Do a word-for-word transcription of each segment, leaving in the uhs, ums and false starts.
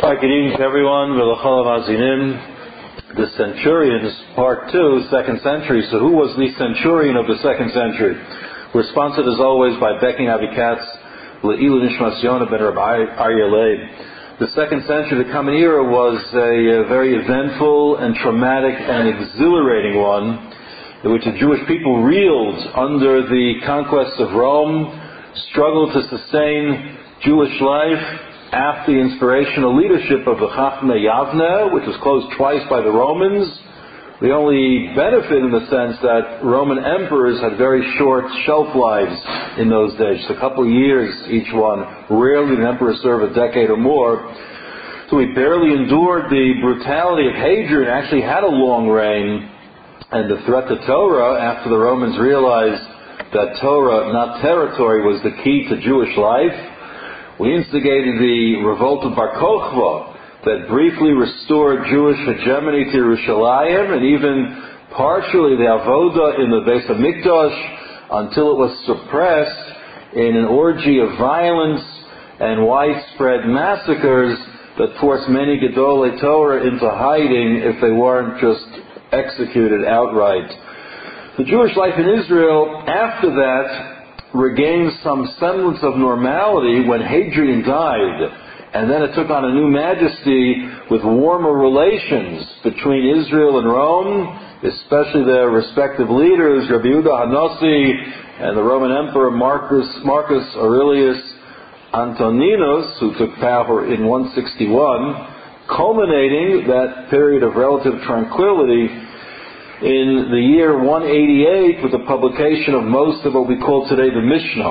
Hi, good evening to everyone. V'lachol hamazinim. The centurions, part two, second century. So who was the centurion of the second century? We're sponsored as always by Becking Avi Katz, Le'ilu Nishmas Yonah ben Rabbi Aryeh Leib. The second century, the common era, was a, a very eventful and traumatic and exhilarating one, in which the Jewish people reeled under the conquest of Rome, struggled to sustain Jewish life after the inspirational leadership of the Chachmei Yavne, which was closed twice by the Romans. The only benefit in the sense that Roman emperors had very short shelf lives in those days, just a couple of years each one. Rarely did an emperor serve a decade or more. So he barely endured the brutality of Hadrian, actually had a long reign, and the threat to Torah after the Romans realized that Torah, not territory, was the key to Jewish life. We instigated the revolt of Bar Kokhba that briefly restored Jewish hegemony to Yerushalayim and even partially the Avoda in the Beis HaMikdash until it was suppressed in an orgy of violence and widespread massacres that forced many Gedolei Torah into hiding if they weren't just executed outright. The Jewish life in Israel after that regained some semblance of normality when Hadrian died, and then it took on a new majesty with warmer relations between Israel and Rome, especially their respective leaders, Rabbi Yehuda HaNasi and the Roman Emperor Marcus, Marcus Aurelius Antoninus, who took power in one sixty-one, culminating that period of relative tranquility in the year one eighty-eight with the publication of most of what we call today the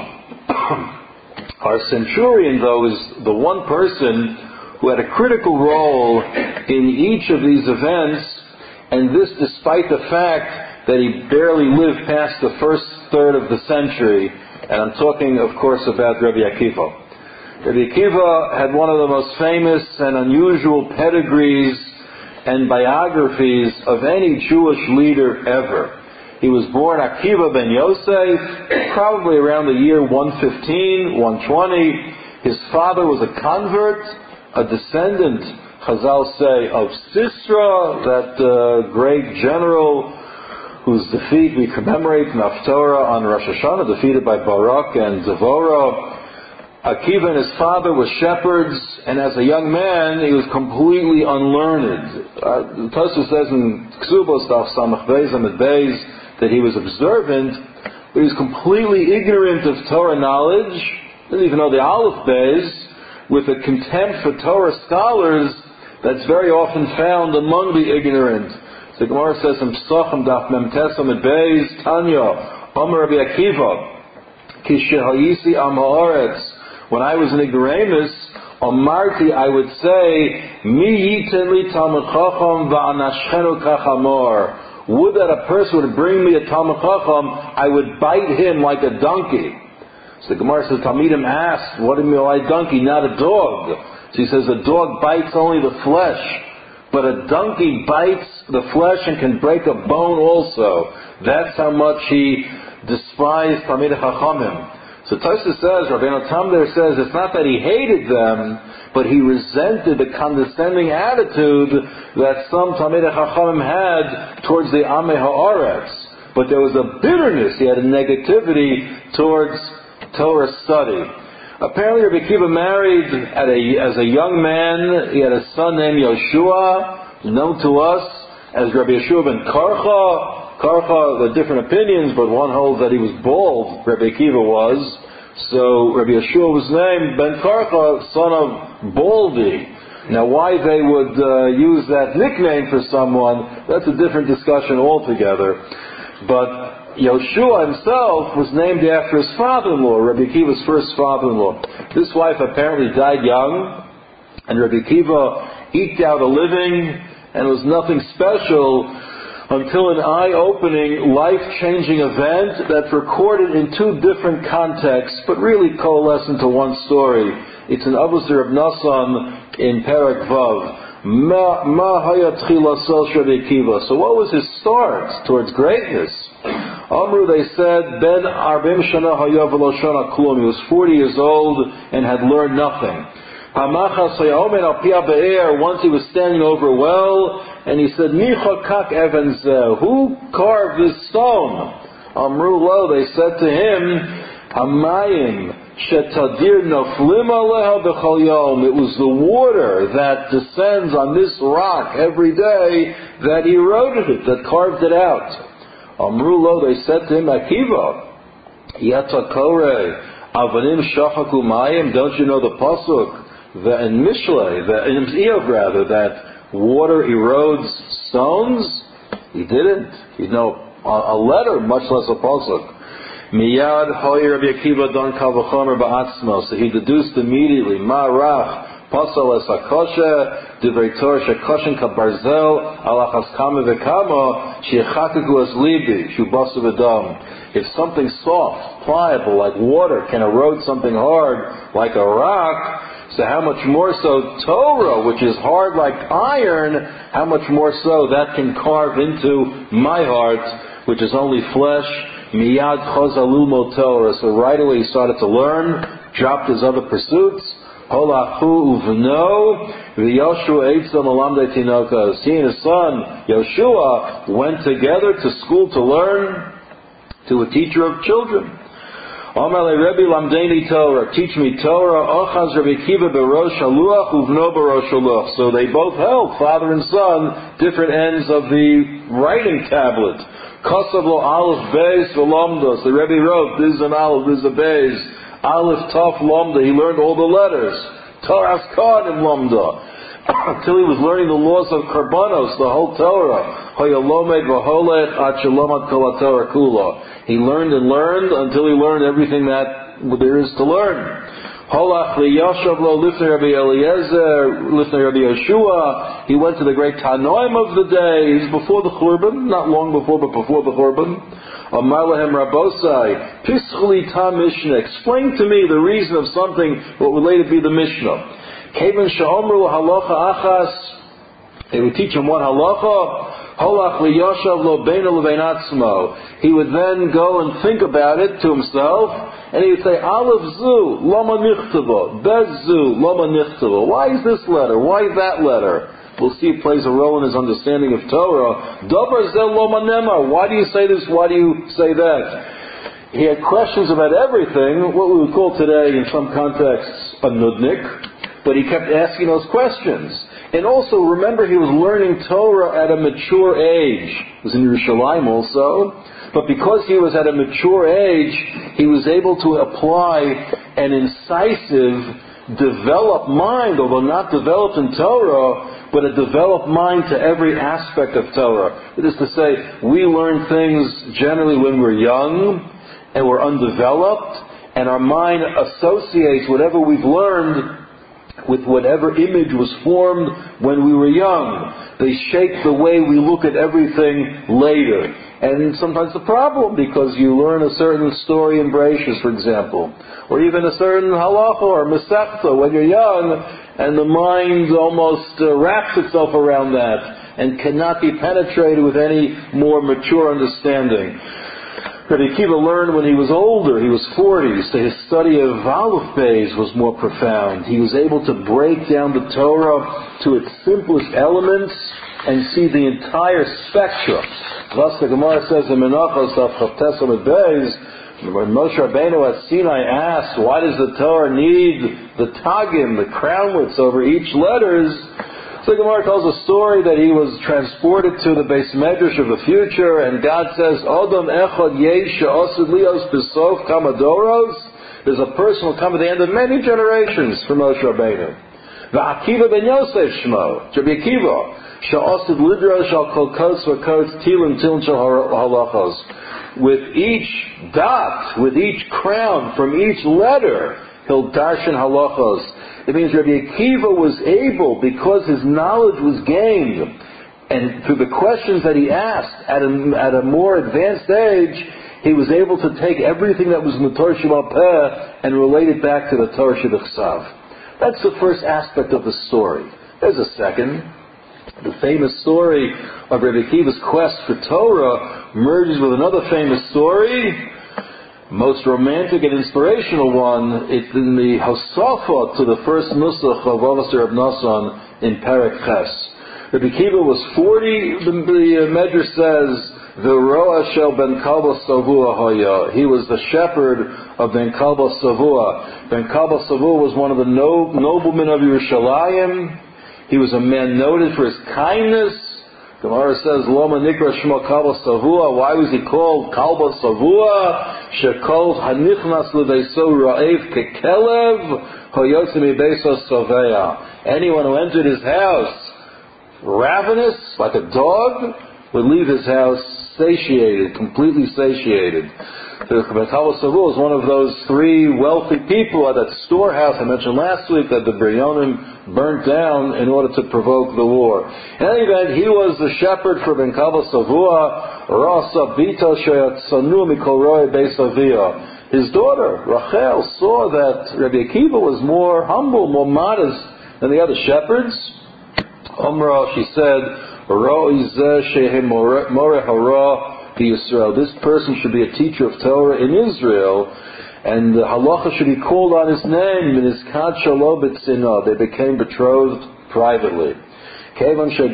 Mishnah. Our centurion, though, is the one person who had a critical role in each of these events, and this despite the fact that he barely lived past the first third of the century. And I'm talking, of course, about Rabbi Akiva. Rabbi Akiva had one of the most famous and unusual pedigrees and biographies of any Jewish leader ever. He was born Akiva ben Yosef, probably around the year one fifteen, one twenty. His father was a convert, a descendant, Chazal say, of Sisra, that uh, great general whose defeat we commemorate in Haftorah on Rosh Hashanah, defeated by Barak and Devorah. Akiva and his father were shepherds, and as a young man, he was completely unlearned. Uh, Tosfos says in Ksubos Daf Samach Beis Amid Beis that he was observant, but he was completely ignorant of Torah knowledge, didn't even know the Aleph Beis, with a contempt for Torah scholars that's very often found among the ignorant. So the Gemara says in Psachim Daf Mem Tes Amid Beis, Tanya, Omer Rabbi Akiva, Ki Shehayisi Am Haaretz. When I was an ignoramus, Omarti, I would say, Mi yiten li Talmud Chacham va'anashchenu kachamor. Would that a person would bring me a Talmud Chacham, I would bite him like a donkey. So the Gemara says, Talmidim asked, what do you mean by donkey? Not a dog. So he says, a dog bites only the flesh, but a donkey bites the flesh and can break a bone also. That's how much he despised Talmidei Chachamim. So Tosfos says, Rabbeinu Tam there says, it's not that he hated them, but he resented the condescending attitude that some Talmidei Chachamim had towards the Amei Haaretz. But there was a bitterness, he had a negativity towards Torah study. Apparently Rabbi Akiva married at a, as a young man, he had a son named Yoshua, known to us as Rabbi Yeshua ben Karcha. Karcha, there are different opinions, but one holds that he was bald, Rabbi Akiva was. So Rabbi Yeshua was named Ben Karcha, son of Baldy. Now why they would uh, use that nickname for someone, that's a different discussion altogether. But Yoshua himself was named after his father-in-law, Rabbi Akiva's first father-in-law. This wife apparently died young, and Rabbi Akiva eked out a living, and it was nothing special until an eye-opening, life-changing event that's recorded in two different contexts, but really coalesce into one story. It's an Avos Reb Nasan in Perek Vav. Ma haya tchilaso Rabbi Akiva. So what was his start towards greatness? Amru, they said, Ben Arbim Shana Haya V'lo Shana Klum. He was forty years old and had learned nothing. Once he was standing over a well, and he said, who carved this stone? Amru lo, they said to him, Hamayim shetadir noflim aleha b'chol yom. It was the water that descends on this rock every day that eroded it, that carved it out. Amru lo, they said to him, Akiva, yata kore avanim shachaku mayim. Don't you know the pasuk that in Mishlei, that in Eov rather, that water erodes stones? He didn't. He'd know a letter, much less a pasuk. Miyad hoyer Rabbi Akiva don kal v'chomer ba'atzmo. So he deduced immediately, Ma'arach pasal es hakoshe divrei Torah shekoshen kabarzel alachas kama v'kama shechakiku es libi shubasu v'dam. If something soft, pliable, like water, can erode something hard, like a rock, so how much more so Torah, which is hard like iron, how much more so that can carve into my heart, which is only flesh. Miyad chozalu mo Torah. So right away he started to learn, dropped his other pursuits. Holachu uvno v'Yoshua eitzam alamdei tinokos. He and his son Yoshua went together to school to learn, to a teacher of children. Amalei Rebbe lamdeni Torah, teach me Torah. Ochaz Rabbi Akiva berosh haluach uvno berosh haluach. So they both held, father and son, different ends of the writing tablet. Kosav lo aleph beis v'lomdos. The Rebbe wrote, this is an aleph, this is a beis. Aleph taf lomda. He learned all the letters. Torah's kodim lomda. Until he was learning the laws of Karbanos, the whole Torah. Hoyalomed v'holech ad shalomad kol haTorah kula. He learned and learned until he learned everything that there is to learn. Holach liyashav lo lifnei Rabbi Eliezer, lifnei Rabbi Yeshua. He went to the great Tanoim of the day. He's before the Churban, not long before, but before the Churban. Amar lahem Rabosai, Pischli ta Mishnah. Explain to me the reason of something what would later be the Mishnah. Kevan sha'omru halacha achas. They would teach him one halacha. Holach liyashav lo beina levein atzmo. He would then go and think about it to himself, and he would say, Aleph zu, lama nichtava, bez zu, lama nichtava. Why is this letter? Why is that letter? We'll see it plays a role in his understanding of Torah. Davar zel lama nemar. Why do you say this? Why do you say that? He had questions about everything, what we would call today, in some contexts, a nudnik, but he kept asking those questions. And also, remember, he was learning Torah at a mature age. He was in Yerushalayim also. But because he was at a mature age, he was able to apply an incisive, developed mind, although not developed in Torah, but a developed mind to every aspect of Torah. That is to say, we learn things generally when we're young, and we're undeveloped, and our mind associates whatever we've learned with whatever image was formed when we were young. They shape the way we look at everything later. And sometimes the problem, because you learn a certain story in Bereshis, for example, or even a certain halacha or masechta when you're young, and the mind almost uh, wraps itself around that and cannot be penetrated with any more mature understanding. Rabbi Akiva learned when he was older, he was forty, so his study of Aleph Beis was more profound. He was able to break down the Torah to its simplest elements and see the entire spectrum. Thus the Gemara says in Menachos of Chavtes Amud Beis, when Moshe Rabbeinu at Sinai asked, why does the Torah need the tagim, the crownlets over each letters? So the Gemara tells a story that he was transported to the Beis Medrash of the future, and God says, Odom echad yesh she'osid lios b'sof kamadoros. There's a person who will come at the end of many generations from Moshe Rabbeinu. V'Akiva ben Yosef shmo, Rabbi Akiva, she'osid lidrosh al kol kos v'kos tilim tilin shel halachos. With each dot, with each crown, from each letter, he'll darshan halachos. It means Rabbi Akiva was able, because his knowledge was gained, and through the questions that he asked at a, at a more advanced age, he was able to take everything that was in the Torah Sheba'al Peh and relate it back to the Torah Shebechsav. That's the first aspect of the story. There's a second. The famous story of Rabbi Akiva's quest for Torah merges with another famous story. most romantic and inspirational one, it's in the Hosafa to the first Nusach of Avos Reb Nosson in Perek Ches. Rabbi Akiva was forty, the, the Medrash says, the Roa Shel Ben Kalba Savua Hoya. He was the shepherd of Ben Kalba Savua. Ben Kalba Savua was one of the no, noblemen of Yerushalayim. He was a man noted for his kindness. Gemara says, Loma Nikra Shmo Kalba Savua. Why was he called Kalba Savua? Shekol Hanichnas L'Veiso Ra'ev Kekelev Hoyotze Mibeso Soveya. Anyone who entered his house ravenous, like a dog, would leave his house satiated, completely satiated. The Ben Kalba Savua is one of those three wealthy people at that storehouse I mentioned last week that the Biryonim burnt down in order to provoke the war. In any event, he was the shepherd for Ben Kalba Savua. Rasa Bito Sheyatzanu Mikol Roi Beis Avia. His daughter, Rachel, saw that Rabbi Akiva was more humble, more modest than the other shepherds. Omra, she said, this person should be a teacher of Torah in Israel, and the halacha should be called on his name. They became betrothed privately. So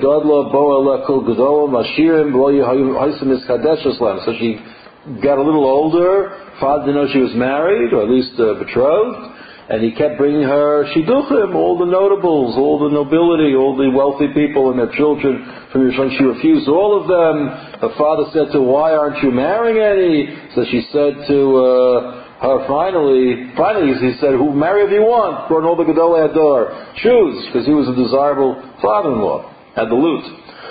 she got a little older. Father didn't know she was married, or at least uh, betrothed. And he kept bringing her shidduchim, all the notables, all the nobility, all the wealthy people and their children from Yerushalayim. She refused all of them. Her father said to her, why aren't you marrying any? So she said to uh, her, finally, finally he said, who marry if you want? Brought all the Gedolei Hador. Choose, because he was a desirable father-in-law. Had the loot.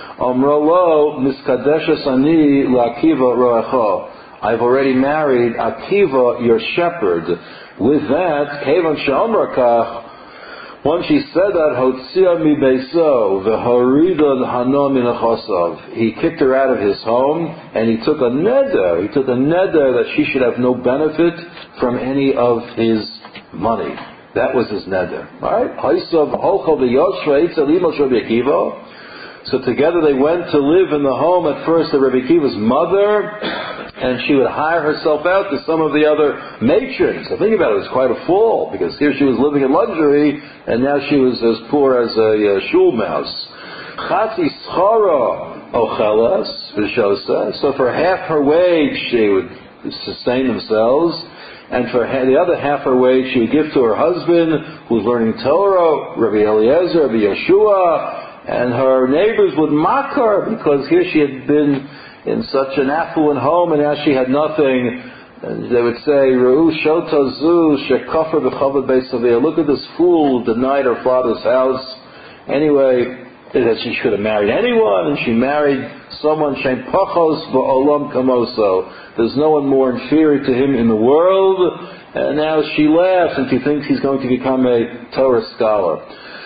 Amralo miskadeshes ani la'Akiva ro'echo. I've already married Akiva, your shepherd. With that, Kevan Sha'amrakach, once she said that, Hotzia mi beiso, v'horida hano min achosav. He kicked her out of his home, and he took a neder. He took a neder that she should have no benefit from any of his money. That was his neder. Right? Haisav holcha v'yoshva eitzel imo Rabbi Akiva. So together they went to live in the home at first of Rabbi Akiva's mother, and she would hire herself out to some of the other matrons. So think about it, it was quite a fall, because here she was living in luxury, and now she was as poor as a uh, shul mouse. Chatzi schara ochelas v'shosa. So for half her wage she would sustain themselves, and for the other half her wage she would give to her husband, who was learning Torah, Rabbi Eliezer, Rabbi Yeshua, and her neighbors would mock her because here she had been in such an affluent home and now she had nothing. And they would say, Re'u shotazu shekafar b'chavod beis avia. Look at this fool who denied her father's house. Anyway, that she should have married anyone, and she married someone shem pachos ba'olam kamoso. There's no one more inferior to him in the world. And now she laughs and she thinks he's going to become a Torah scholar.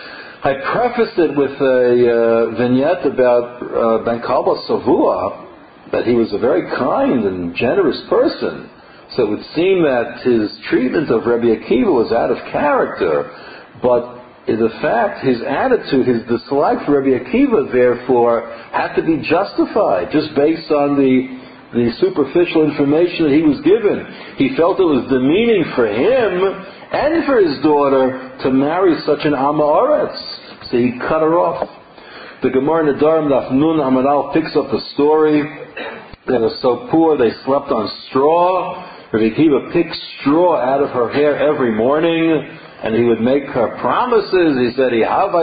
I prefaced it with a uh, vignette about uh, Ben Kalba Savua, that he was a very kind and generous person. So it would seem that his treatment of Rabbi Akiva was out of character, but in the fact, his attitude, his dislike for Rabbi Akiva, therefore, had to be justified just based on the the superficial information that he was given. He felt it was demeaning for him and for his daughter to marry such an Am Haaretz. So he cut her off. The Gemara in the Nedarim Daf Nun Amud Aleph picks up the story. They were so poor they slept on straw. Rabbi Akiva picked straw out of her hair every morning, and he would make her promises. He said,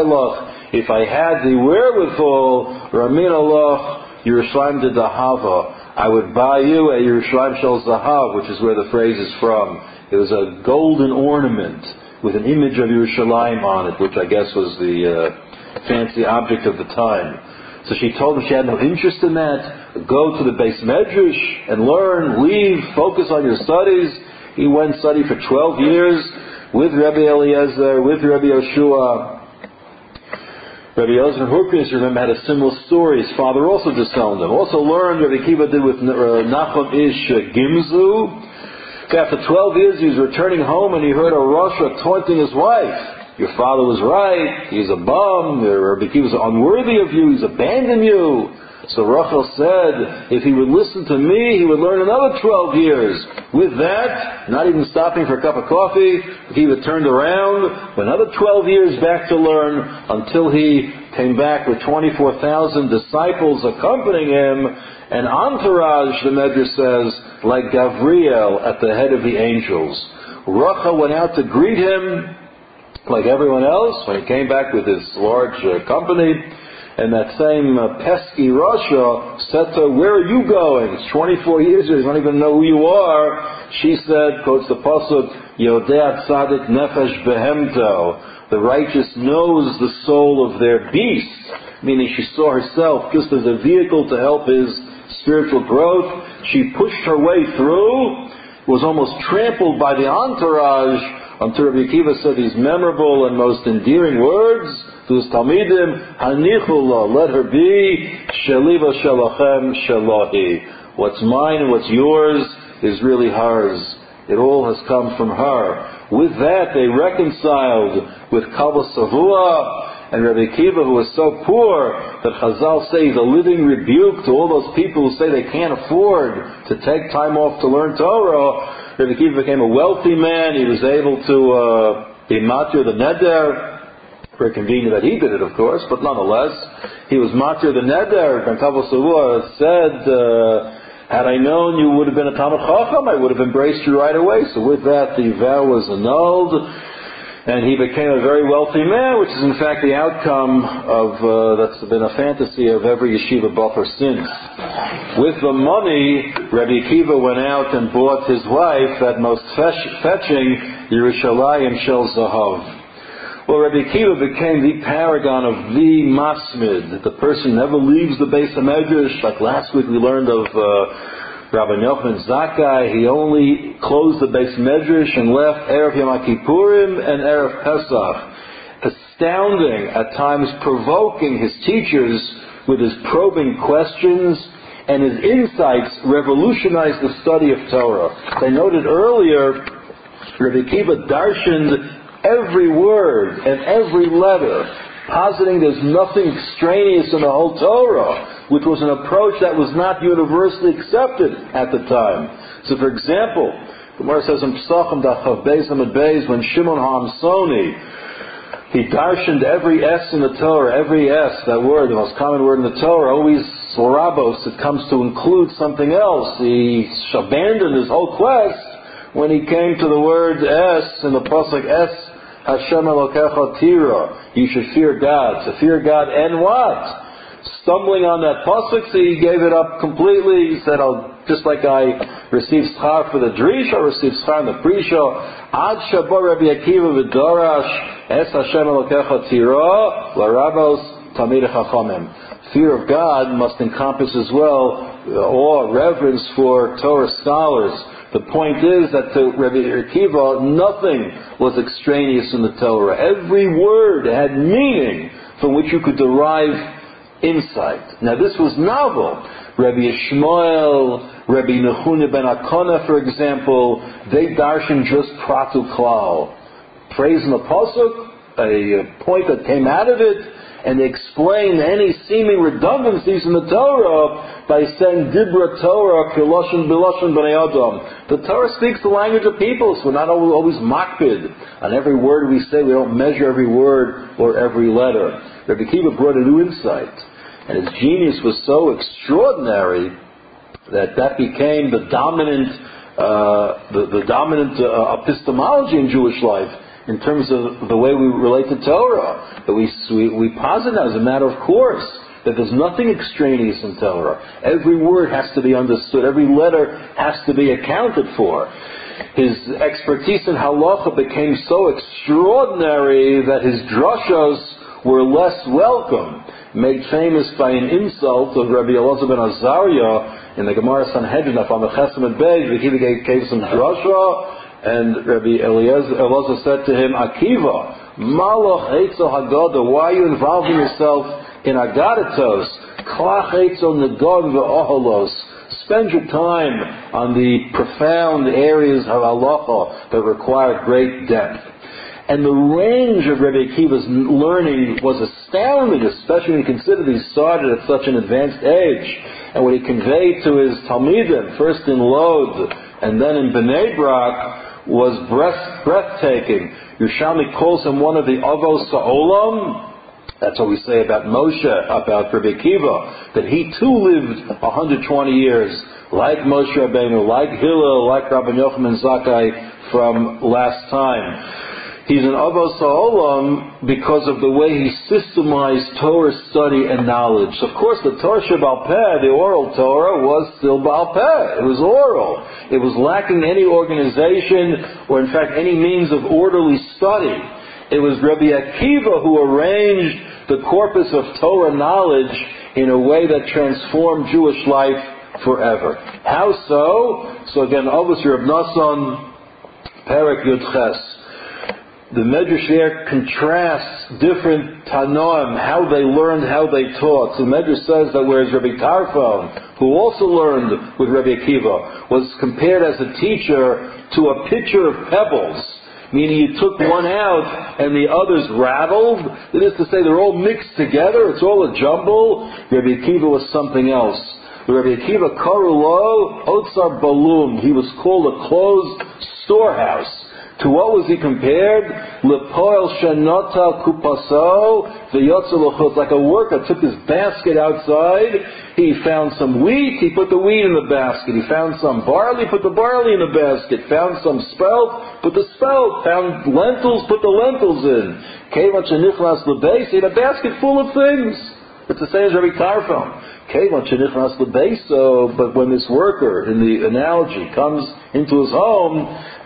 if I had the wherewithal, Ramin Allah, Yerushalayim de Dahava, I would buy you a Yerushalayim Shel Zahav, which is where the phrase is from. It was a golden ornament with an image of Yerushalayim on it, which I guess was the uh, fancy object of the time. So she told him she had no interest in that. Go to the Beis Medrash and learn, leave, focus on your studies. He went and studied for twelve years with Rabbi Eliezer, with Rabbi Yeshua. Rabbi Eliezer and Hurkins, remember, had a similar story. His father also disowned him. Also learned, Rabbi Akiva did with Nachum Ish Gimzu. After twelve years, he was returning home and he heard a Rasha taunting his wife. Your father was right. He's a bum. Rabbi Akiva was unworthy of you. He's abandoned you. So Rachel said, if he would listen to me, he would learn another twelve years. With that, not even stopping for a cup of coffee, Akiva turned around, went another twelve years back to learn, until he came back with twenty-four thousand disciples accompanying him, an entourage, the Medrash says, like Gabriel at the head of the angels. Rachel went out to greet him, like everyone else, when he came back with his large uh, company. And that same uh, pesky Rasha said to her, where are you going? It's twenty-four years, you don't even know who you are. She said, quotes the Pasuk, Yodea Tzadik Nefesh Behemto. The righteous knows the soul of their beast. Meaning she saw herself just as a vehicle to help his spiritual growth. She pushed her way through, was almost trampled by the entourage, until Rabbi Akiva said these memorable and most endearing words to his Talmidim, Hanichula, let her be, Sheliva Shalachem Shalahi. What's mine and what's yours is really hers. It all has come from her. With that, they reconciled with Kavos Savua, and Rabbi Akiva, who was so poor that Chazal say he's a living rebuke to all those people who say they can't afford to take time off to learn Torah. Rabbi Akiva became a wealthy man. He was able to uh, be matir the neder. Very convenient that he did it, of course, but nonetheless, he was matir the neder. Ben Kavos Savua said, uh, had I known you would have been a Talmid Chacham, I would have embraced you right away. So with that, the vow was annulled, and he became a very wealthy man, which is in fact the outcome of, uh, that's been a fantasy of every yeshiva buffer since. With the money, Rabbi Akiva went out and bought his wife that most fetch- fetching Yerushalayim Shel Zahav. Well, Rabbi Akiva became the paragon of the masmid, the person who never leaves the Beis HaMedrash. Like last week we learned of uh, Rabbi Yochanan Zakkai. He only closed the Beis HaMedrash and left Erev Yom Kippurim and Erev Pesach. Astounding, at times provoking his teachers with his probing questions, and his insights revolutionized the study of Torah. As I noted earlier, Rabbi Akiva darshaned every word and every letter, positing there's nothing extraneous in the whole Torah, which was an approach that was not universally accepted at the time. So, for example, the Gemara says in Pesachim Dachav Beis Amud Beis, when Shimon HaAmsoni, he darshaned every S in the Torah, every S, that word, the most common word in the Torah, always Sorabos, it comes to include something else. He abandoned his whole quest when he came to the word S in the pasuk S, Hashem Elokecha Tira, you should fear God. To fear God and what? Stumbling on that pasuk, so he gave it up completely. He said, I'll, just like I received schar for the drish, I received schar in the prisha. Ad Shabor Rabbi Akiva v'Dorash Es Hashem Elokecha Tira L'Rabos Tamid Chachamim. Fear of God must encompass as well awe, reverence for Torah scholars. The point is that to Rabbi Akiva, nothing was extraneous in the Torah. Every word had meaning from which you could derive insight. Now this was novel. Rabbi Yishmael, Rabbi Nechuna ben Akona, for example, they darshan just pratu klal. Praise in the pasuk, a point that came out of it, and they explain any seeming redundancies in the Torah by saying Dibra Torah Kiloshin Biloshin B'nei Adam. The Torah speaks the language of people, so we're not always makpid on every word we say. We don't measure every word or every letter. Rabbi Akiva brought a new insight, and his genius was so extraordinary that that became the dominant, uh, the, the dominant uh, epistemology in Jewish life. In terms of the way we relate to Torah, that we, we, we posit as a matter of course that there's nothing extraneous in Torah. Every word has to be understood. Every letter has to be accounted for. His expertise in halacha became so extraordinary that his drushos were less welcome, made famous by an insult of Rabbi Elazar ben Azariah in the Gemara Sanhedrin of Amaches Amud Beis. He gave some drasha, and Rabbi Elazar said to him, Akiva, Malach Eitzel Haggadah, why are you involving yourself in Agadatos? Klach Eitzel Negod ve'oholos. Spend your time on the profound areas of halacha that require great depth. And the range of Rabbi Akiva's learning was astounding, especially when you consider that he started at such an advanced age. And what he conveyed to his Talmidim, first in Lod, and then in Bnei Brak was breath, breathtaking. Yerushalmi calls him one of the Avos Ha'olam. That's what we say about Moshe, about Rabbi Akiva, that he too lived one hundred twenty years, like Moshe Rabbeinu, like Hillel, like Rabbi Yochanan Zakkai from last time. He's an Avos Ha'olam because of the way he systemized Torah study and knowledge. Of course, the Torah Sheba'al Peh, the oral Torah, was still Ba'al Peh. It was oral. It was lacking any organization or, in fact, any means of orderly study. It was Rabbi Akiva who arranged the corpus of Torah knowledge in a way that transformed Jewish life forever. How so? So again, obviously, Reb Nosson, Perek Yud Ches. The Medrash there contrasts different Tanoim, how they learned, how they taught. So the Medrash says that whereas Rabbi Tarfon, who also learned with Rabbi Akiva, was compared as a teacher to a pitcher of pebbles, meaning you took one out and the others rattled. That is to say, they're all mixed together. It's all a jumble. Rabbi Akiva was something else. Rabbi Akiva Karulo Otsar Balum. He was called a closed storehouse. To what was he compared? Lepoel Shanota Kupaso V'yotza L'chutz. Like a worker took his basket outside. He found some wheat. He put the wheat in the basket. He found some barley. Put the barley in the basket. Found some spelt. Put the spelt. Found lentils. Put the lentils in. Kevan Shenichnas L'beis. He had a basket full of things. It's the same as Rabbi Tarfon. But when this worker, in the analogy, comes into his home,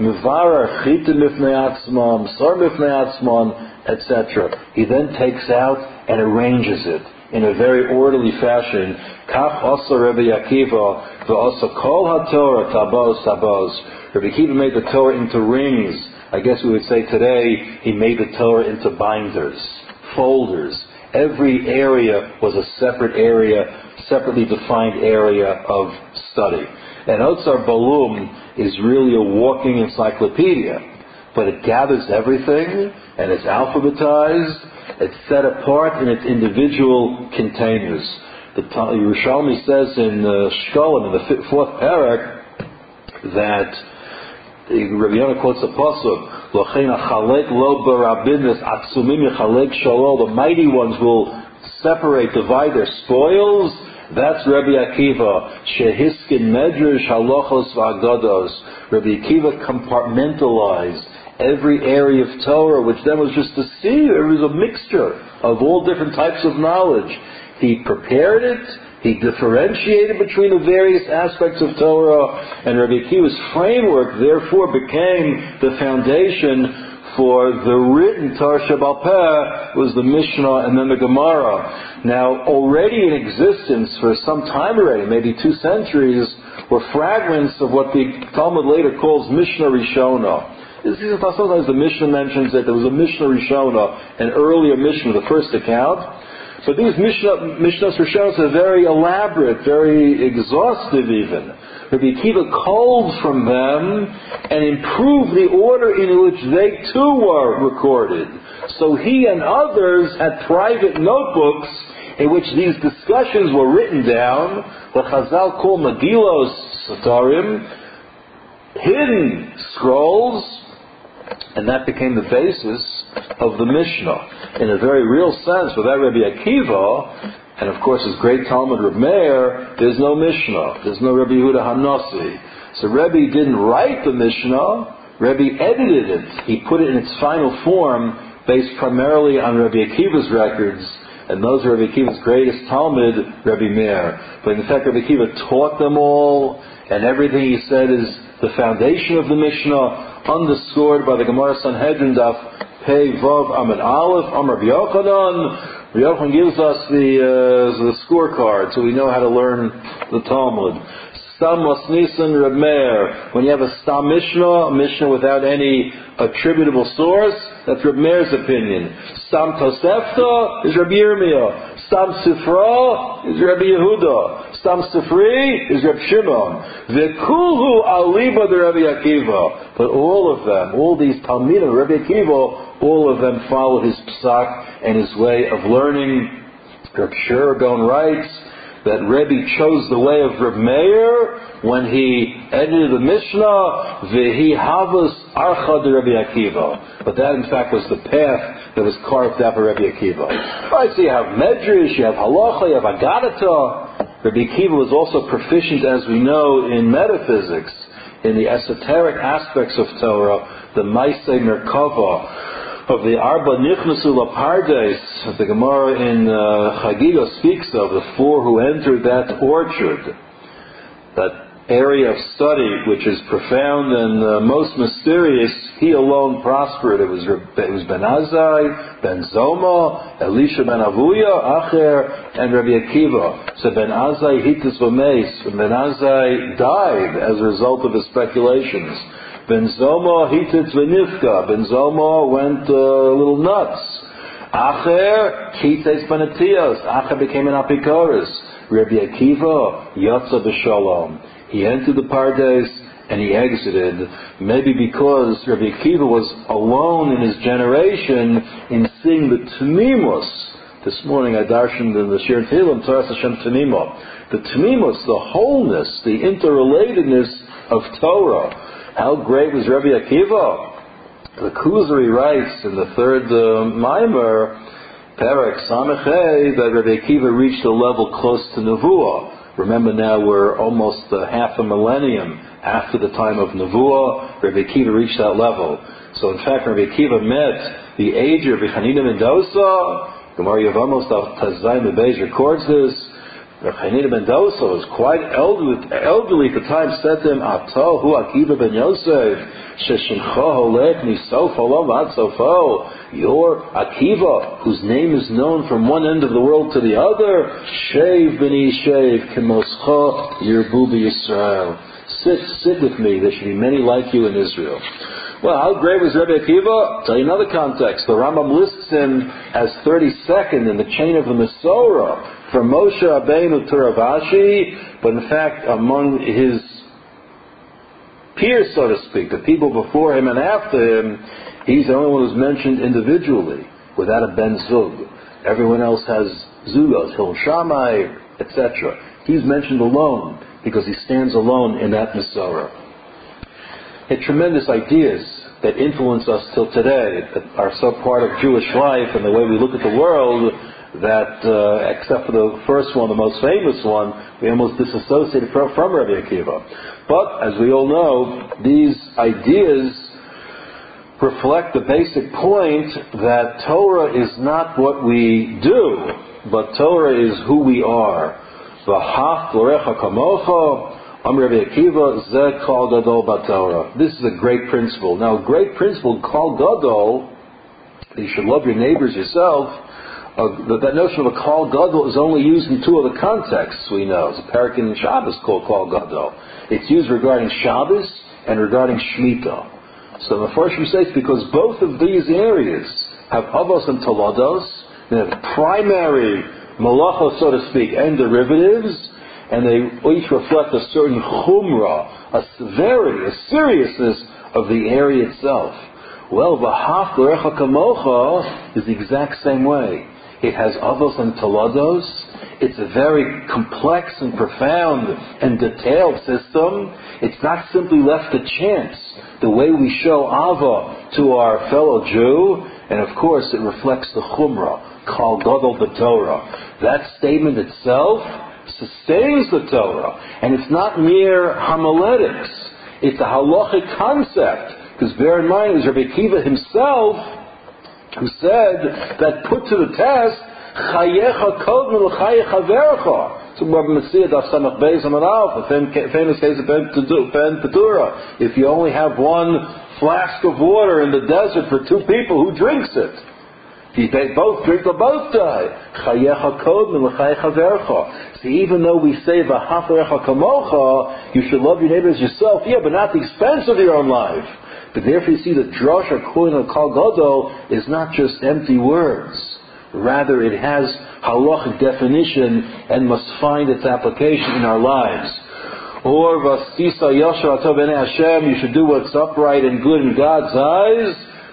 et cetera, he then takes out and arranges it in a very orderly fashion. Rabbi Akiva made the Torah into rings. I guess we would say today he made the Torah into binders, folders. Every area was a separate area, separately defined area of study. And Otsar Balum is really a walking encyclopedia, but it gathers everything, and it's alphabetized, it's set apart in its individual containers. The Yerushalmi says in uh, Shkolim, in the fourth parak, that Rabbi Yonah quotes a pasuk, the mighty ones will separate, divide their spoils. That's Rabbi Akiva. Shehiskin medrash halachos v'agados. Rabbi Akiva compartmentalized every area of Torah, which then was just a sea. There was a mixture of all different types of knowledge. He prepared it. He differentiated between the various aspects of Torah, and Rabbi Akiva's framework therefore became the foundation for the written Torah Sheba'al Peh, was the Mishnah and then the Gemara. Now, already in existence for some time already, maybe two centuries, were fragments of what the Talmud later calls Mishnah Rishona. This is sometimes the Mishnah mentions that there was a Mishnah Rishona, an earlier Mishnah, the first account. But these Mishnah, Mishnahs Rishonos are very elaborate, very exhaustive even. Rabbi Akiva culled from them and improved the order in which they too were recorded. So he and others had private notebooks in which these discussions were written down, what Chazal call Megillos Satarim, hidden scrolls, and that became the basis of the Mishnah. In a very real sense, without Rabbi Akiva, and of course his great Talmud Reb Meir, there's no Mishnah. There's no Rabbi Yehuda Hanassi. So Rebbe didn't write the Mishnah, Rebbe edited it. He put it in its final form based primarily on Rabbi Akiva's records, and those are Rabbi Akiva's greatest Talmud, Rabbi Meir. But in fact, Rabbi Akiva taught them all, and everything he said is the foundation of the Mishnah, underscored by the Gemara Sanhedrin Daf Pei Vav Amud Aleph Amar Rabbi Yochanan. Rabbi Yochanan gives us the uh, the scorecard, so we know how to learn the Talmud. Stam Masnisan Reb Meir. When you have a Stam Mishnah, a Mishnah without any attributable source, that's Reb Meir's opinion. Stam Tosefta is Rabbi Yirmiyah. Stam Sifra is Rabbi Yehuda. Stam Sifri is Reb Shimon. Vekulhu aliba de Rabbi Akiva. But all of them, all these Talmidim of Rabbi Akiva, all of them follow his psak and his way of learning. Reb Shur Gaon writes that Rebbe chose the way of Reb Meir when he edited the Mishnah, V'hi havas archa de Rebbe Akiva. But that in fact was the path that was carved out by Rebbe Akiva. Right, so you have Medrash, you have Halacha, you have Agadata. Rebbe Akiva was also proficient, as we know, in metaphysics, in the esoteric aspects of Torah, the Maaseh Merkava, of the Arba Nichnasu Lapardes, the Gemara in uh, Chagiga speaks of, the four who entered that orchard, that area of study which is profound and uh, most mysterious. He alone prospered. It was, it was Ben Azai, Ben Zoma, Elisha Ben Avuya, Acher, and Rabbi Akiva. So Ben Azai hitis v'meis, and Ben Azai died as a result of his speculations. Ben Zoma hititz v'nifka. Ben Zoma went uh, a little nuts. Acher kites benetios. Acher became an apikoros. Rabbi Akiva yatsa b'shalom. He entered the Pardes and he exited. Maybe because Rabbi Akiva was alone in his generation in seeing the tmimos. This morning I darshaned in the Shir Tehillim Toras Hashem Tmimo. The tmimos, the wholeness, the interrelatedness of Torah. How great was Rabbi Akiva? The Kuzari writes in the third uh, Maimer, Perek Samechei, that Rabbi Akiva reached a level close to Nevuah. Remember now we're almost uh, half a millennium after the time of Nevuah. Rabbi Akiva reached that level. So in fact, Rabbi Akiva met the age of Chanina Mendoza. Gemara Yevamos Tazayim Bebeis records this. Chanina Mendoza was quite elderly, elderly at the time, said to him, Ato hu Akiva ben Yosef, sheshincho holech misof olam ad sofo. You're Akiva, whose name is known from one end of the world to the other. Shev b'ni shev, kemoscha yirbu b'Yisrael. Sit, sit with me. There should be many like you in Israel. Well, how great was Rabbi Akiva? I'll tell you another context. The Rambam lists him as thirty-second in the chain of the Masorah, from Moshe Rabbeinu to Rav Ashi, but in fact among his peers, so to speak, the people before him and after him, he's the only one who's mentioned individually, without a ben zug. Everyone else has zugos, Hil Shammai, et cetera. He's mentioned alone, because he stands alone in that Masorah. Had tremendous ideas that influence us till today, that are so part of Jewish life and the way we look at the world, that uh, except for the first one, the most famous one, we almost disassociated from, from Rabbi Akiva. But, as we all know, these ideas reflect the basic point that Torah is not what we do, but Torah is who we are. V'haf l'recha kamocha, Am Rabbi Akiva, Zeh Kol Gadol B'Torah. This is a great principle. Now, a great principle, Kol Gadol, you should love your neighbors yourself. Uh, that, that notion of a Kol Gadol is only used in two other contexts, we know. It's a parak in Shabbos called Kol Gadol. It's used regarding Shabbos and regarding Shemitah. So the first says because both of these areas have Avos and Tolados, they have primary malachos, so to speak, and derivatives, and they each reflect a certain chumrah, a severity, a seriousness of the area itself. Well, v'haf l'recha kamocha is the exact same way. It has avos and tolados. It's a very complex and profound and detailed system. It's not simply left to chance, the way we show ava to our fellow Jew, and of course it reflects the chumrah, kol gadol b'Torah. That statement itself sustains the Torah, and it's not mere homiletics. It's a halachic concept. Because bear in mind, it was Rabbi Akiva himself who said that put to the test, chayecha kodma l'chaye chaverecha. So Rabbi Messiah daf samach beis amalaf, the famous case of Ben Petura. If you only have one flask of water in the desert for two people, who drinks it? If they both drink, they'll both die. Chayecha kodma l'chaye chaverecha. So even though we say v'haf l'recha kamocha, you should love your neighbors yourself, yeah, but not at the expense of your own life. But therefore you see the drush or kohen or kol gadol is not just empty words. Rather it has halachic definition and must find its application in our lives. Or vasisa yashar atov b'nei Hashem, you should do what's upright and good in God's eyes.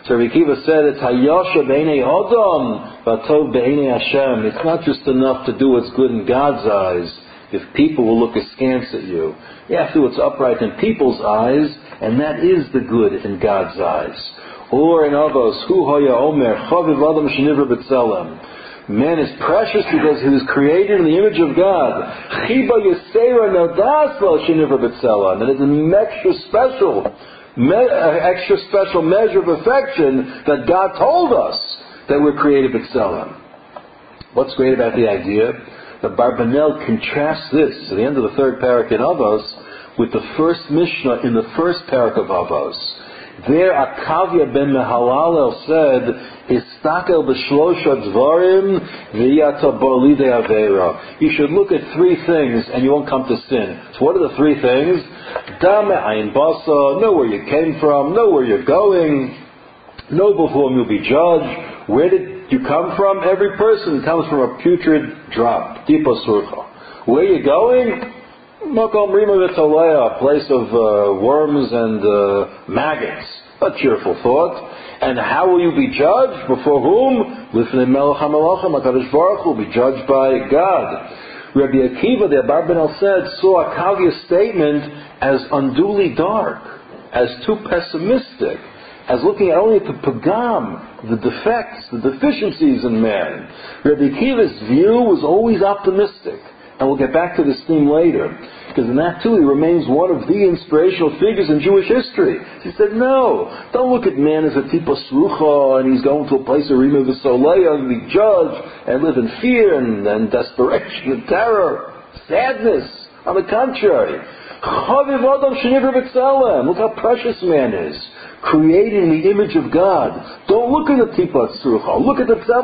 So Rabbi Akiva said, it's hayasha b'einei Adam, v'atov b'einei Hashem. It's not just enough to do what's good in God's eyes. If people will look askance at you, you have to do what's upright in people's eyes, and that is the good in God's eyes. Or in Avos, hu haya omer, chaviv adam shenivra b'tzelem. Man is precious because he was created in the image of God. Chiba yisera nadas lo shenivra b'tzelem. And it's an extra special, me, extra special measure of affection that God told us that we're created b'tzelem. What's great about the idea? The Barbanel contrasts this to the end of the third parak in Avos with the first Mishnah in the first parak of Avos. There, Akavya ben Mehalalel said, "Histakel b'shlosha dvarim v'yata bo lidei avera." You should look at three things, and you won't come to sin. So, what are the three things? Dame ayin basa, know where you came from, know where you're going, know before whom you'll be judged. Where did you come from? Every person comes from a putrid drop. Tipa surcha. Where are you going? Makom Rima V'Talea, a place of uh, worms and uh, maggots. A cheerful thought. And how will you be judged? Before whom? Lifnei Melech HaMelachim, HaKadosh Baruch Hu, will be judged by God. Rabbi Akiva, the Abarbanel said, saw Akavya's statement as unduly dark, as too pessimistic, as looking at only the pagam, the defects, the deficiencies in man. Rabbi Akiva's view was always optimistic. And we'll get back to this theme later. Because in that too, he remains one of the inspirational figures in Jewish history. He said, no, don't look at man as a tipa srucha, and he's going to a place of Rima V'Soleya and be judged, and live in fear and, and desperation and terror, sadness. On the contrary, Chaviv Adam Shenivra B'Tzelem. Look how precious man is. Created in the image of God. Don't look at the tipa srucha. Look at the Tzelem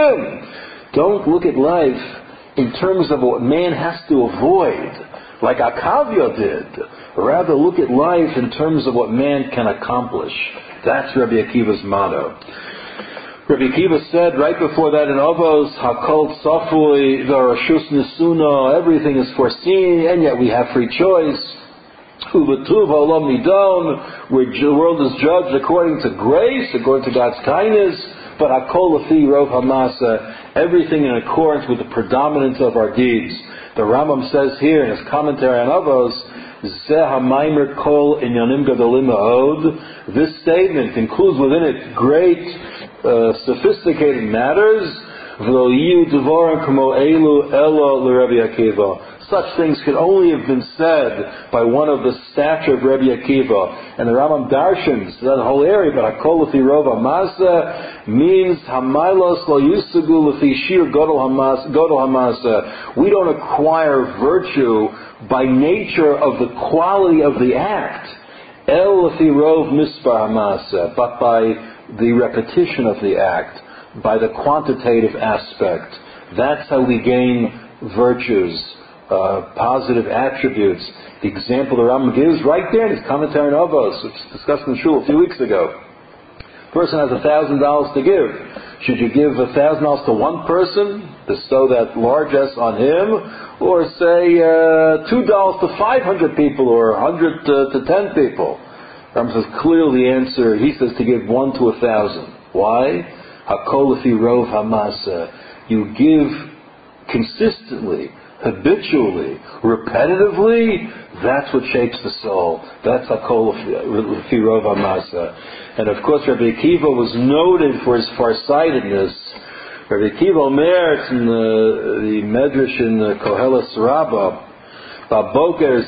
Elokim. Don't look at life in terms of what man has to avoid, like Akavya did. Rather, look at life in terms of what man can accomplish. That's Rabbi Akiva's motto. Rabbi Akiva said right before that in Avos, Hakol Tzafui V'Rashus Nisuna, everything is foreseen, and yet we have free choice. Uvetuv Olam Nidon, where the world is judged according to grace, according to God's kindness. But Hakol Lefi Rov Hamasa, everything in accordance with the predominance of our deeds. The Rambam says here in his commentary on Avos, Zeh HaMaimer Kol Inyanim Gadolim Ma'od. This statement includes within it great, uh, sophisticated matters. V'lo yiu devarim kamo elu elo l'Rebbe Akiva. Such things could only have been said by one of the stature of Rebbe Akiva. And the Rambam darshans that whole area, but Hakol Lefi Rov Hamasa means Hamailos lo yusagu lefi shir godol hamasa. We don't acquire virtue by nature of the quality of the act, el lefi rov mispar hamasa, but by the repetition of the act, by the quantitative aspect. That's how we gain virtues, uh, positive attributes. The example the Rambam gives right there in his commentary on Avos, which was discussed in Shul a few weeks ago. A person has a thousand dollars to give. Should you give a thousand dollars to one person, bestow that largesse on him, or say uh, two dollars to five hundred people, or a hundred to, to ten people? Rambam says clearly the answer. He says to give one to a thousand. Why? Hakol Lefi Rov Hamasa. You give consistently, habitually, repetitively. That's what shapes the soul. That's Hakol Lefi Rov Hamasa. And of course, Rabbi Akiva was noted for his farsightedness. Rabbi Akiva Omer, in the, the Medrash in the Koheles Rabbah, you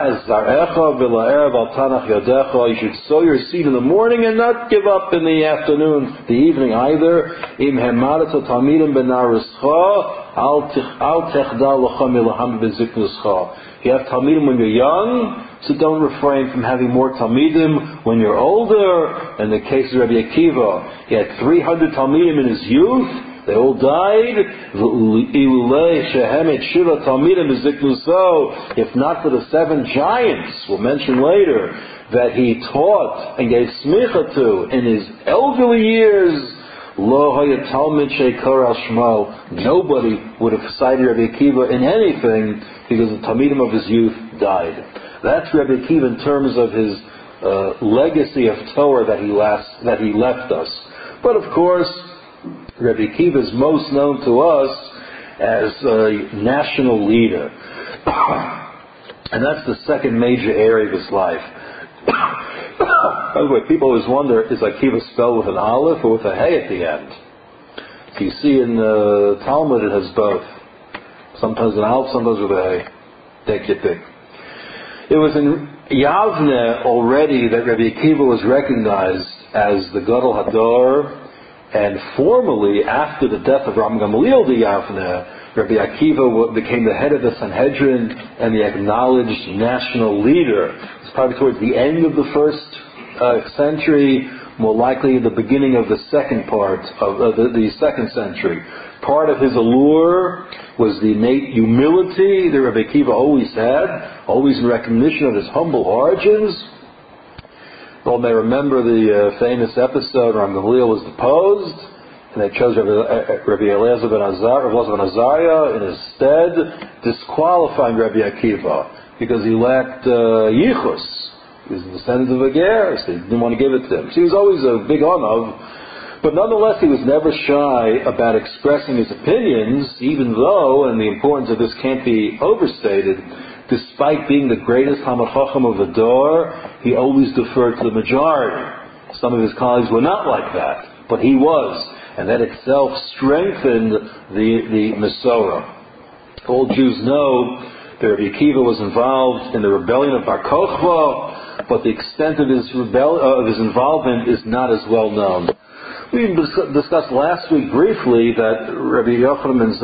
should sow your seed in the morning and not give up in the afternoon, the evening either. If you have talmidim when you're young, so don't refrain from having more talmidim when you're older. In the case of Rabbi Akiva, he had three hundred talmidim in his youth. They all died. If not for the seven giants, we'll mention later, that he taught and gave smicha to in his elderly years, nobody would have cited Rabbi Akiva in anything because the talmidim of his youth died. That's Rabbi Akiva in terms of his uh, legacy of Torah that he, last, that he left us. But of course, Rabbi Akiva is most known to us as a national leader. And that's the second major area of his life. By the way, people always wonder, is Akiva spelled with an aleph or with a hey at the end? So you see in the Talmud it has both. Sometimes an aleph, sometimes with a hey. Take your pick. It was in Yavne already that Rabbi Akiva was recognized as the Gadol Hador, and formally, after the death of Ram Gamaliel de Yavne, Rabbi Akiva became the head of the Sanhedrin and the acknowledged national leader. It was probably towards the end of the first uh, century, more likely the beginning of the second part of uh, the, the second century. Part of his allure was the innate humility that Rabbi Akiva always had, always in recognition of his humble origins. You all may remember the uh, famous episode where Gamaliel was deposed, and they chose Rabbi, uh, Rabbi Eliezer ben Azariah, ben Azariah in his stead, disqualifying Rabbi Akiva because he lacked uh, yichus. He was the descendant of a ger, so he didn't want to give it to him. So he was always a big onav. But nonetheless, he was never shy about expressing his opinions, even though, and the importance of this can't be overstated, despite being the greatest Talmid Chacham of the Dor, he always deferred to the majority. Some of his colleagues were not like that, but he was, and that itself strengthened the, the Mesorah. All Jews know that Rabbi Akiva was involved in the rebellion of Bar Kokhba, but the extent of his, rebel- uh, of his involvement is not as well known. We discussed last week briefly that Rabbi Yochanan ben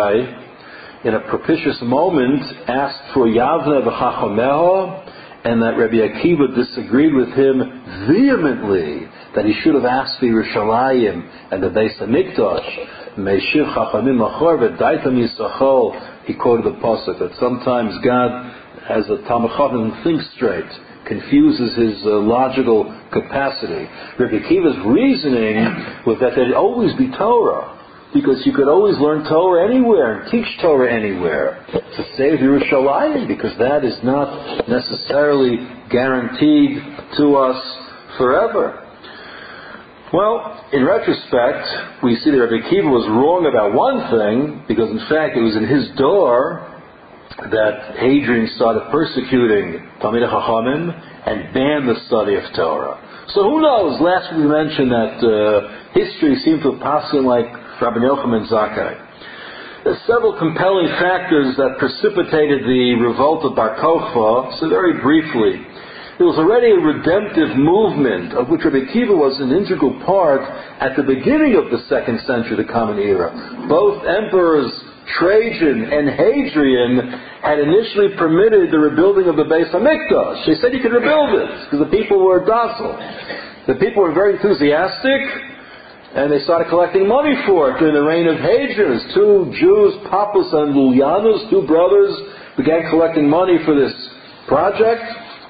Zakkai, in a propitious moment, asked for Yavne v'chachameha, and that Rabbi Akiva disagreed with him vehemently, that he should have asked for Yerushalayim and the Beis HaMikdash. Meishiv chachamim machor v'daitam yisachol. He quoted the pasuk that sometimes God, as a Talmid Chacham, thinks straight, confuses his uh, logical capacity. Rabbi Akiva's reasoning was that there'd always be Torah, because you could always learn Torah anywhere and teach Torah anywhere. To save Yerushalayim, because that is not necessarily guaranteed to us forever. Well, in retrospect, we see that Rabbi Akiva was wrong about one thing, because in fact it was in his door that Hadrian started persecuting Talmidei Chachamim and banned the study of Torah. So who knows? Last week we mentioned that uh, history seemed to have passed in like Rabbi Yochanan ben Zakkai. There's several compelling factors that precipitated the revolt of Bar Kokhba. So very briefly, there was already a redemptive movement of which Rabbi Akiva was an integral part at the beginning of the second century, the Common Era. Both emperors Trajan and Hadrian had initially permitted the rebuilding of the Beis HaMikdash. They said you could rebuild it because the people were docile. The people were very enthusiastic, and they started collecting money for it during the reign of Hadrian. Two Jews, Pappus and Lulianus, two brothers, began collecting money for this project.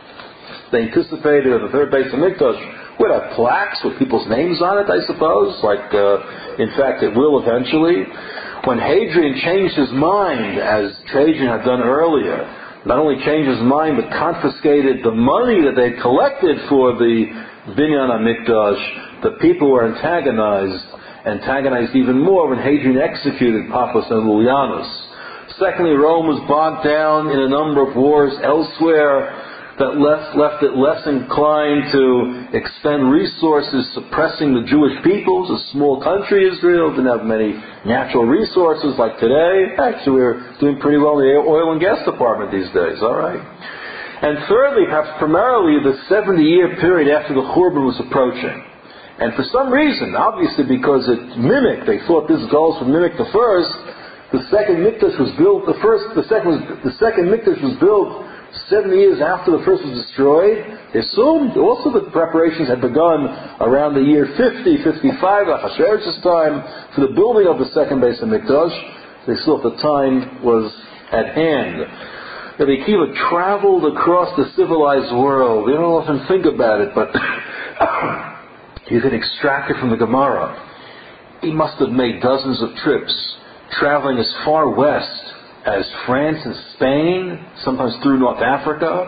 They anticipated that the third Beis HaMikdash would have plaques with people's names on it, I suppose, like uh, in fact it will eventually. When Hadrian changed his mind, as Trajan had done earlier, not only changed his mind, but confiscated the money that they collected for the Binyan HaMikdash, the people were antagonized, antagonized even more when Hadrian executed Pappus and Lulianus. Secondly, Rome was bogged down in a number of wars elsewhere that left, left it less inclined to expend resources suppressing the Jewish peoples. A small country, Israel, didn't have many natural resources like today. Actually, we're doing pretty well in the oil and gas department these days, all right? And thirdly, perhaps primarily, the seventy-year period after the Churban was approaching. And for some reason, obviously because it mimicked, they thought this goal would mimic the first, the second Mikdash was built, the first, the second was, the second Mikdash was built seventy years after the first was destroyed. They assumed also that preparations had begun around the year fifty, fifty-five, Achashverosh's time, for the building of the second Beis HaMikdash. They thought the time was at hand. Rabbi Akiva traveled across the civilized world. We don't often think about it, but you can extract it from the Gemara. He must have made dozens of trips, traveling as far west as France and Spain, sometimes through North Africa.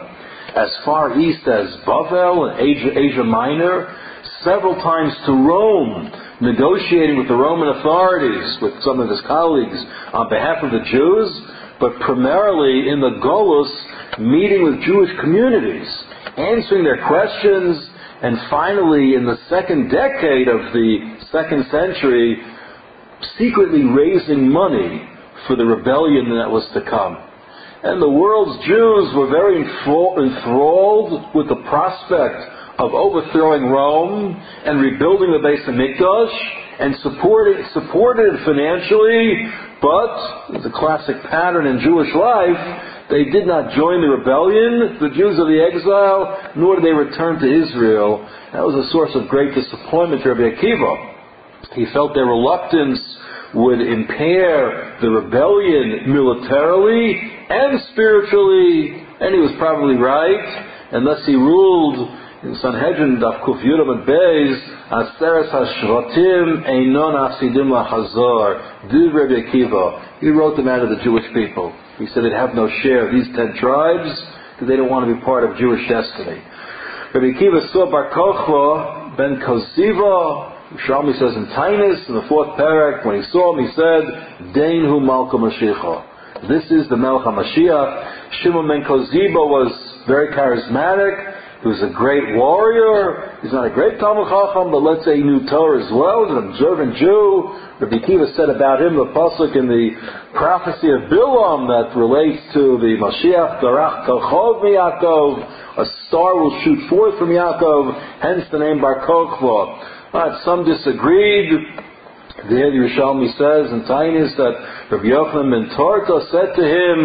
as far east as Bavel and Asia, Asia Minor, several times to Rome, negotiating with the Roman authorities, with some of his colleagues, on behalf of the Jews, but primarily in the Golus, meeting with Jewish communities, answering their questions, and finally, in the second decade of the second century, secretly raising money for the rebellion that was to come. And the world's Jews were very enthralled with the prospect of overthrowing Rome and rebuilding the Beis Hamikdash, and supported, supported it financially, but, as a classic pattern in Jewish life, they did not join the rebellion, the Jews of the exile, nor did they return to Israel. That was a source of great disappointment to Rabbi Akiva. He felt their reluctance would impair the rebellion militarily and spiritually, and he was probably right, and thus he ruled in Sanhedrin Daf Kuf Yudam and Beis, Aseres HaShvatim Einon Asidim LaChazor, Div Rabbi Akiva. He wrote them out of the Jewish people. He said they'd have no share of these ten tribes because they don't want to be part of Jewish destiny. Rabbi Akiva saw Bar Kochva ben Koziva. Shalmi says in Tainus, in the fourth parak, when he saw him, he said, Dein hu Malka Mashiach. This is the Melech HaMashiach. Shimon ben Koziba was very charismatic. He was a great warrior. He's not a great Talmud Chacham, but let's say he knew Torah as well. He was an observant Jew. Rabbi Akiva said about him, the pasuk in the prophecy of Bilam that relates to the Mashiach, Darach Kochov Yaakov, a star will shoot forth from Yaakov, hence the name Bar Kochva. Right, some disagreed. There the Yerushalmi says in Tainus that Rabbi Yochanan ben Torta said to him,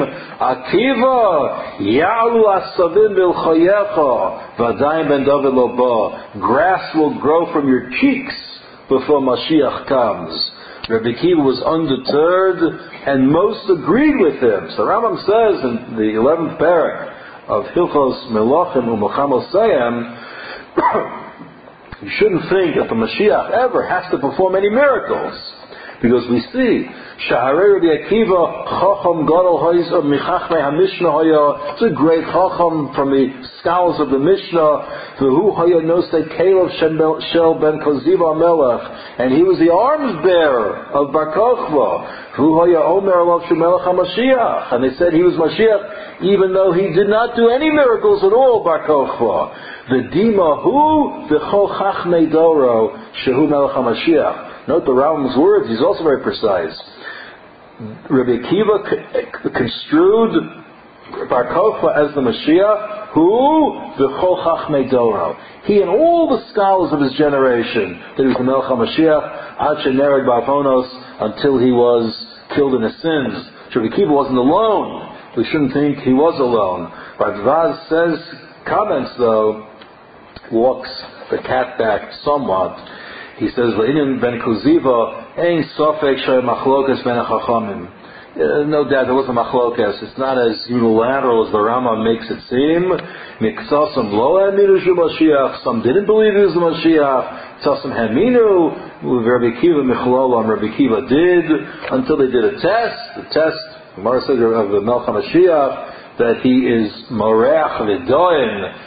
Akiva, Ya'alu asavim bilchayecha, Vadayim ben David lo ba. Grass will grow from your cheeks before Mashiach comes. Rabbi Akiva was undeterred, and most agreed with him. So Rambam says in the eleventh parak of Hilchos Melachim u'Milchamos Seyam, you shouldn't think that the Mashiach ever has to perform any miracles. Because we see, Shaharei Rabbi Akiva, Chacham Gadol Ha'izah Michachmei HaMishnah Haya, it's a great Chacham from the scholars of the Mishnah, V'hu Haya Nosei Kelev Shel Ben Koziva Melech, and he was the arms bearer of Bar Kochva, V'hu Haya Omer Alav Shu Melech HaMashiach, and they said he was Mashiach, even though he did not do any miracles at all, Bar Kochva. V'dima hu v'chol chachmei doro shehu melech HaMashiach. Note the Rambam's words, he's also very precise. Rabbi Akiva construed Bar Kochva as the Mashiach, who v'chol chachmei doro. He and all the scholars of his generation, that he was the melech HaMashiach, ad she'nereg ba'avonos, until he was killed in his sins. Rabbi Akiva wasn't alone. We shouldn't think he was alone. Radvaz says, comments though, walks the cat back somewhat. He says, "Le'inin ben Koziva ein sofek shei machlokas ben chachamim." No doubt there was a machlokas. It's not as unilateral as the Rama makes it seem. Miksasam lo haminu shu Mashiach. Some didn't believe he was the Mashiach. Tzasam haminu. Rabbi Akiva michlolam. Rabbi Akiva did until they did a test. The test, the Gemara says of the Melech HaMashiach, that he is moreach v'doin.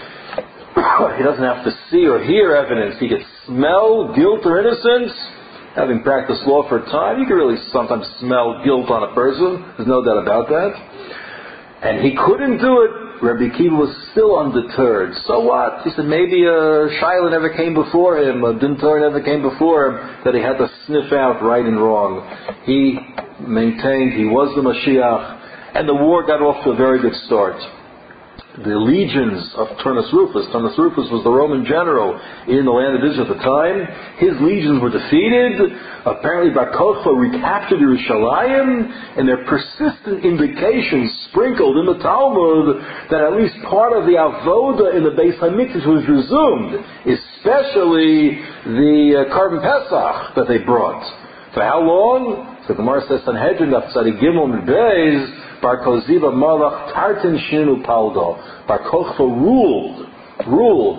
He doesn't have to see or hear evidence. He can smell guilt or innocence. Having practiced law for a time, you can really sometimes smell guilt on a person. There's no doubt about that. And he couldn't do it. Rabbi Akiva was still undeterred. So what? He said maybe a Shaila never came before him, a Din Torah never came before him, that he had to sniff out right and wrong. He maintained he was the Mashiach, and the war got off to a very good start. The legions of Turnus Rufus, Turnus Rufus was the Roman general in the land of Israel at the time. His legions were defeated. Apparently Bar Kochva recaptured Yerushalayim, and there are persistent indications sprinkled in the Talmud that at least part of the avoda in the Beis Hamikdash was resumed, especially the uh, Karban Pesach that they brought. For how long? So the Gemara says Sanhedrin Daf Tzadik Gimel Beis, Bar Koziva Malach Tartin Shinu Paldo. Bar Kochva ruled, ruled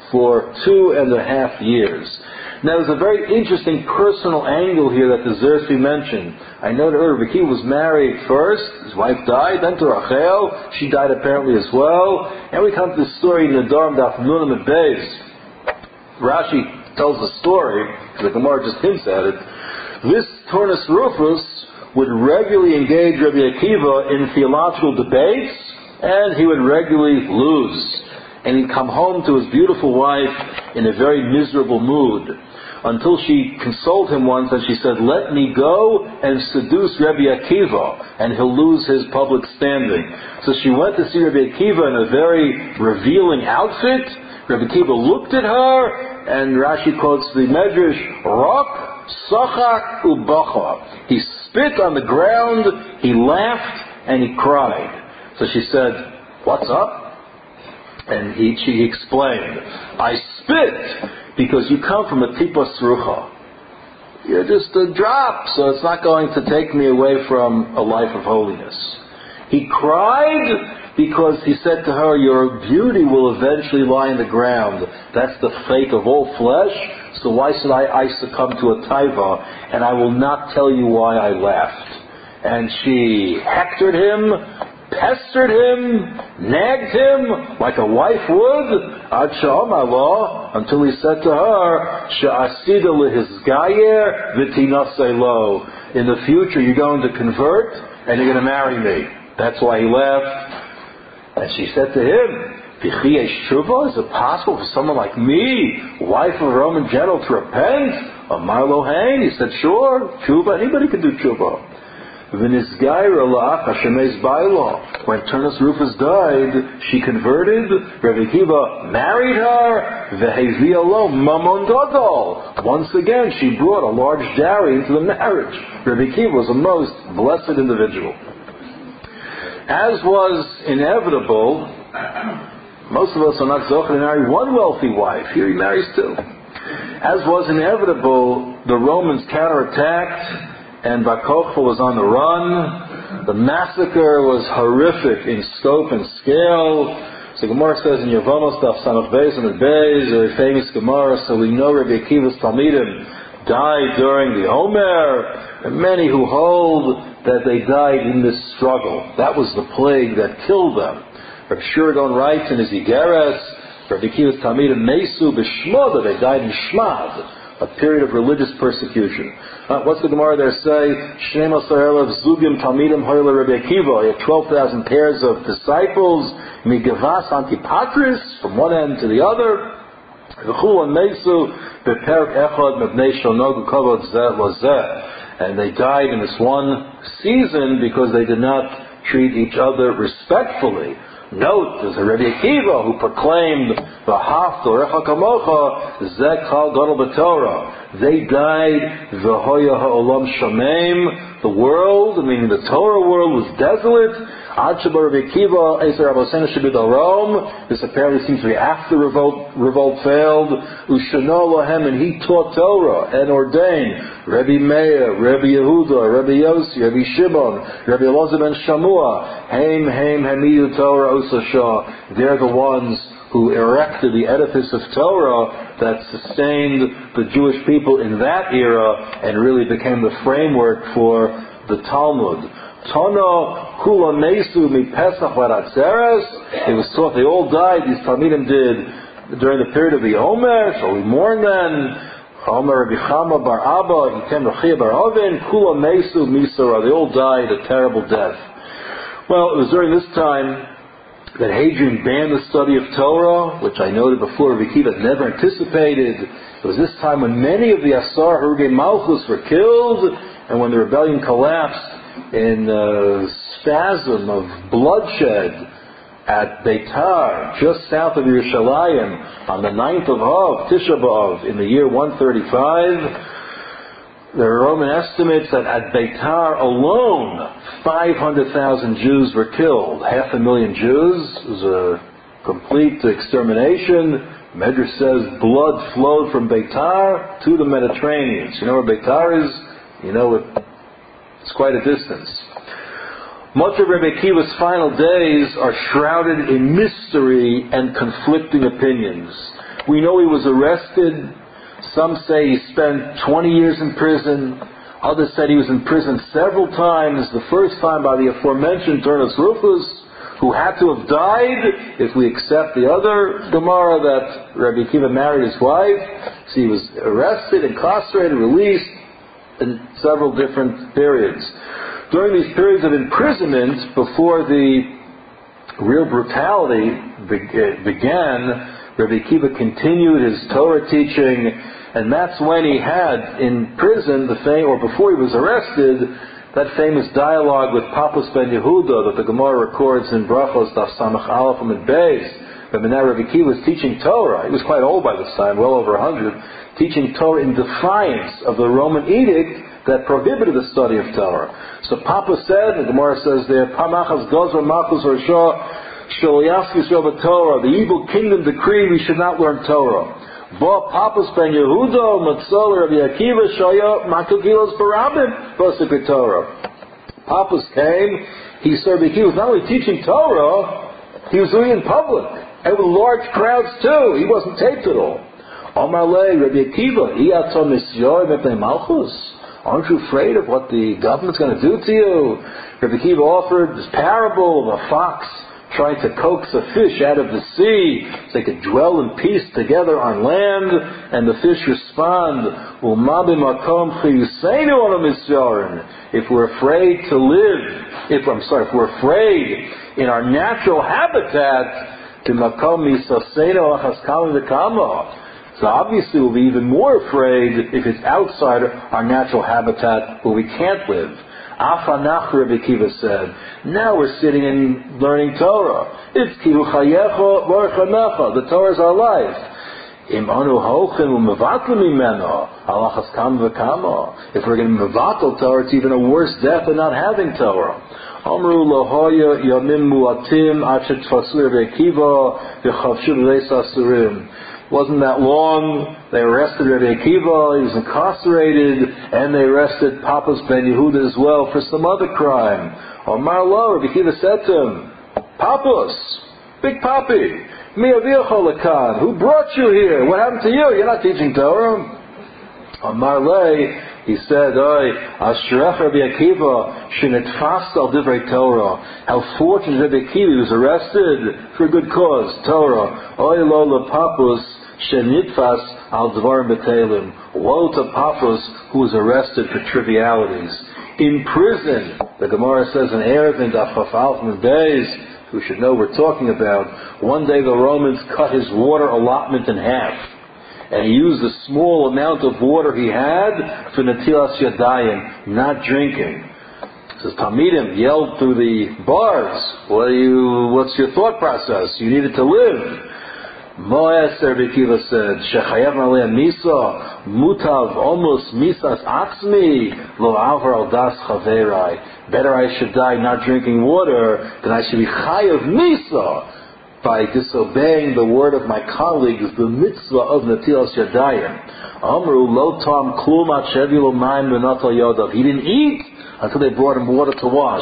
for two and a half years. Now, there's a very interesting personal angle here that deserves to be mentioned. I know that Rabbi Akiva was married first, his wife died, then to Rachel, she died apparently as well, and we come to the story in the Nedarim Daf Nunim and Beis. Rashi tells the story, the Gemara just hints at it. This Turnus Rufus would regularly engage Rabbi Akiva in theological debates, and he would regularly lose. And he'd come home to his beautiful wife in a very miserable mood, until she consoled him once and she said, let me go and seduce Rabbi Akiva, and he'll lose his public standing. So she went to see Rabbi Akiva in a very revealing outfit. Rabbi Akiva looked at her, and Rashi quotes the Medrash, Rak, Sachak, Ubacha. He spit on the ground, he laughed, and he cried. So she said, what's up? And he, she explained, I spit because you come from a tipa srucha. You're just a drop, so it's not going to take me away from a life of holiness. He cried because he said to her, your beauty will eventually lie in the ground. That's the fate of all flesh, so why should I, I succumb to a taiva, and I will not tell you why I laughed. And she hectored him, pestered him, nagged him like a wife would, ad sha'amar, until he said to her, she'asida lehizgayer v'tinasei lo. In the future you're going to convert and you're going to marry me. That's why he laughed. And she said to him, V'chi tshuva, is it possible for someone like me, wife of a Roman general, to repent? Amar lo hein, he said, sure, tshuva, anybody can do tshuva. When Turnus Rufus died, she converted. Rabbi Akiva married her. V'hevia lo mamon gadol. Once again, she brought a large dowry into the marriage. Rabbi Akiva was a most blessed individual. As was inevitable, most of us are not zocheh to marry one wealthy wife. Here he marries two. As was inevitable, the Romans counterattacked, and Bar Kokhba was on the run. The massacre was horrific in scope and scale. So Gemara says in Yevamos Daf Samach Beis and Beis, a very famous Gemara, so we know Rabbi Akiva's Talmidim died during the Omer, and many who hold that they died in this struggle. That was the plague that killed them. Rabbi Shuragon writes in his Igeres, Rabbi Akiva's Talmidim Mesu B'Shmoda, they died in Shmad, a period of religious persecution. Uh, what's the Gemara there say? Shnei Masar Elav Zugim Talmidim Hoyle Rabbi Akiva. He had twelve thousand pairs of disciples. Migavas Antipatris, from one end to the other. V'chul Mesu Beperk Echad Mebnei Shonogu Kavod Zeh Lozeh. And they died in this one season because they did not treat each other respectfully. Note, there's a Rabbi Akiva who proclaimed, V'hafta Recha Kamocha, Zeh Chal Gadol B'Torah. They died, V'hoya Ha'olam Shameim. The world, meaning the Torah world, was desolate. Ad Sheba Rabbi Akiva, Eser Rabosenu Shebidal Rome. This apparently seems to be after revolt, revolt failed. Ushano Lahem, and he taught Torah and ordained Rabbi Meir, Rabbi Yehuda, Rabbi Yossi, Rabbi Shimon, Rabbi Elazar ben Shamua, Haim, Haim, Hamidu Torah Osashah. They're the ones who erected the edifice of Torah that sustained the Jewish people in that era and really became the framework for the Talmud. Tana Kula Mesu Mi Pesach Varatzeres. It was taught they all died, these Talmidim did, during the period of the Omer, so we mourn then. Omer Rabbi Chama Bar Abba, Yitem Rechia Bar Ovin, Kula Mesu Misara. They all died a terrible death. Well, it was during this time that Hadrian banned the study of Torah, which I noted before, Rabbi Akiva had never anticipated. It was this time when many of the Asar Harugei Malchus were killed, and when the rebellion collapsed in a spasm of bloodshed at Beitar, just south of Yerushalayim, on the ninth of Av, Tisha B'Av, in the year one thirty-five, there are Roman estimates that at Beitar alone, five hundred thousand Jews were killed. Half a million Jews. It was a complete extermination. Medrash says blood flowed from Beitar to the Mediterranean. So you know where Beitar is? You know it, it's quite a distance. Much of Rabbi Akiva's final days are shrouded in mystery and conflicting opinions. We know he was arrested. Some say he spent twenty years in prison. Others said he was in prison several times. The first time by the aforementioned Turnus Rufus, who had to have died, if we accept the other Gemara that Rabbi Akiva married his wife. So he was arrested, incarcerated, released in several different periods. During these periods of imprisonment, before the real brutality began, Rabbi Akiva continued his Torah teaching, and that's when he had in prison, the fam- or before he was arrested, that famous dialogue with Papas ben Yehuda that the Gemara records in Brachos, Daf Samach Aleph Amud Beis. When now Rabbi Akiva was teaching Torah, he was quite old by this time, well over a hundred, teaching Torah in defiance of the Roman edict that prohibited the study of Torah. So Papa said, the Gemara says there, Pamachas Gozra Machus Roshah, Torah, the evil kingdom decreed we should not learn Torah. Ba Papas ben Yehuda, Matzol Rabbi Akiva, Shaya Makugilos Barabim, Basik Torah. Papas came, he said he was not only teaching Torah, he was doing it in public, and with large crowds too. He wasn't taped at all. Amar Le, Rabbi Akiva, Iyatzon Misyoy Mepnei Malchus. Aren't you afraid of what the government's going to do to you? Rabbi Akiva offered this parable of a fox trying to coax a fish out of the sea so they could dwell in peace together on land, and the fish respond, if we're afraid to live, if I'm sorry, if we're afraid in our natural habitat, so obviously we'll be even more afraid if it's outside our natural habitat where we can't live. Afanach, Rabbi Akiva said, now we're sitting and learning Torah. It's Kihu Chayecha Baruch the Torah is our life. Im anu hochem u'mevatlu mimeno, halachas kam v'kamo. If we're going to mevatel Torah, it's even a worse death than not having Torah. Amru lohoya yamim muatim achet tfasu Rabbi Akiva v'chavshu b'leis asurim. Wasn't that long, they arrested Rabbi Akiva, he was incarcerated, and they arrested Papas ben Yehuda as well for some other crime. Omar lo, Rabbi Akiva said to him, Papas, Big Papi, mi aviacha lekan, who brought you here? What happened to you? You're not teaching Torah. Omar le, he said, Oy, Asherech Rabbi Akiva, shenetfas al divrei Torah. How fortunate Rabbi Akiva, he was arrested for a good cause, Torah. Oy lo lepapus, shenitfas al dvarim betelim. Woe to Papas, who was arrested for trivialities. In prison, the Gemara says in Erevin, Daf Chaf Aleph Amud Beis, who should know we're talking about, one day the Romans cut his water allotment in half. And he used the small amount of water he had for Natilas Yadayim, not drinking. Says Talmidim yelled through the bars, what are you, what's your thought process? You needed to live. Moes, Rabbi Akiva said, Shechayav Malei Misa, Mutav Omos Misas Atzmi, Lo Avar Al Das Chaverai. Better I should die not drinking water than I should be Chayav Misa by disobeying the word of my colleagues, the mitzvah of Natilas Yadayim. Amru Lo Tom Klum At Shevilu Maim Benatal Yodav. He didn't eat until they brought him water to wash.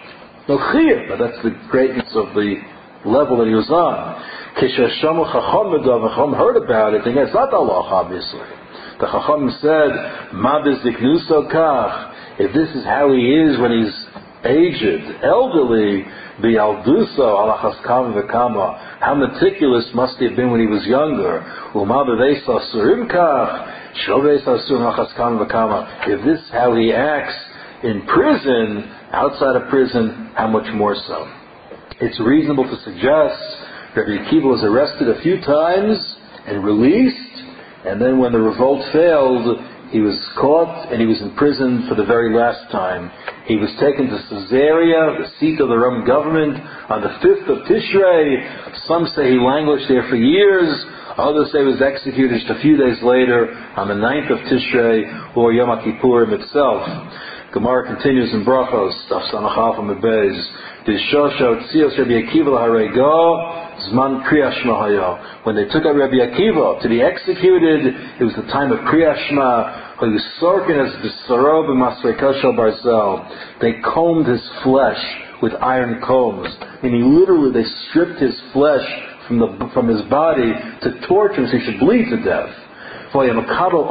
No chiyuv, but that's the greatness of the level that he was on. Kishashamu Chacham Medav, Chacham heard about it, and it's not Allah, obviously. The Chacham said, Ma beziknuso kach. If this is how he is when he's aged, elderly, bi'alduso alachas kam v'kama. How meticulous must he have been when he was younger? Uma b'veis asurim kach, shlo veis asurim alachas kam v'kama. If this is how he acts in prison, outside of prison, how much more so? It's reasonable to suggest Rabbi Akiva was arrested a few times and released, and then when the revolt failed, he was caught and he was imprisoned for the very last time. He was taken to Caesarea, the seat of the Roman government, on the fifth of Tishrei. Some say he languished there for years. Others say he was executed just a few days later on the ninth of Tishrei, or Yom Kippurim itself. Gemara continues in Brachos, Daf Samach Aleph Amud Beis. Dishosha Tzios Rabbi Akiva l'Harego Zman Kriyas Shema Haya. When they took out Rabbi Akiva to be executed, it was the time of Kriyas Shema. He was sorkin as b'saro b'masrei shel barzel. They combed his flesh with iron combs, and he literally they stripped his flesh from the from his body to torture him so he should bleed to death. Rabbi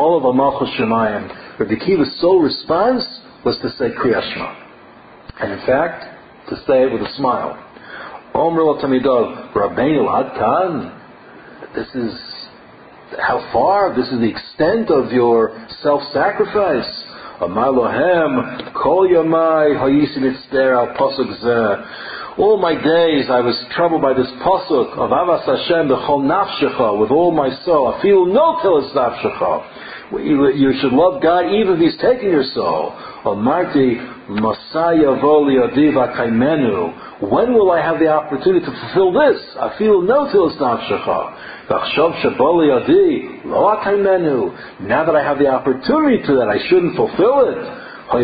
Akiva's sole response was to say Kriyas Shema. And in fact, to say it with a smile. Omer lo Tamidov, Rabbeinu Ad Kan, this is how far, this is the extent of your self-sacrifice. Amar lohem, Kol Yamai Hayisi Mitzder al Pasuk Zeh. All my days I was troubled by this pasuk of Avas Hashem b'chol nafshecha, with all my soul. I feel no tilas nafshecha. You should love God even if He's taking your soul. Amarti Masaya Voli Adiva Kaimenu. When will I have the opportunity to fulfill this? I feel no tilas nafshecha. V'chshav Shaboli Adi Lo Kaimenu. Now that I have the opportunity to that, I shouldn't fulfill it. He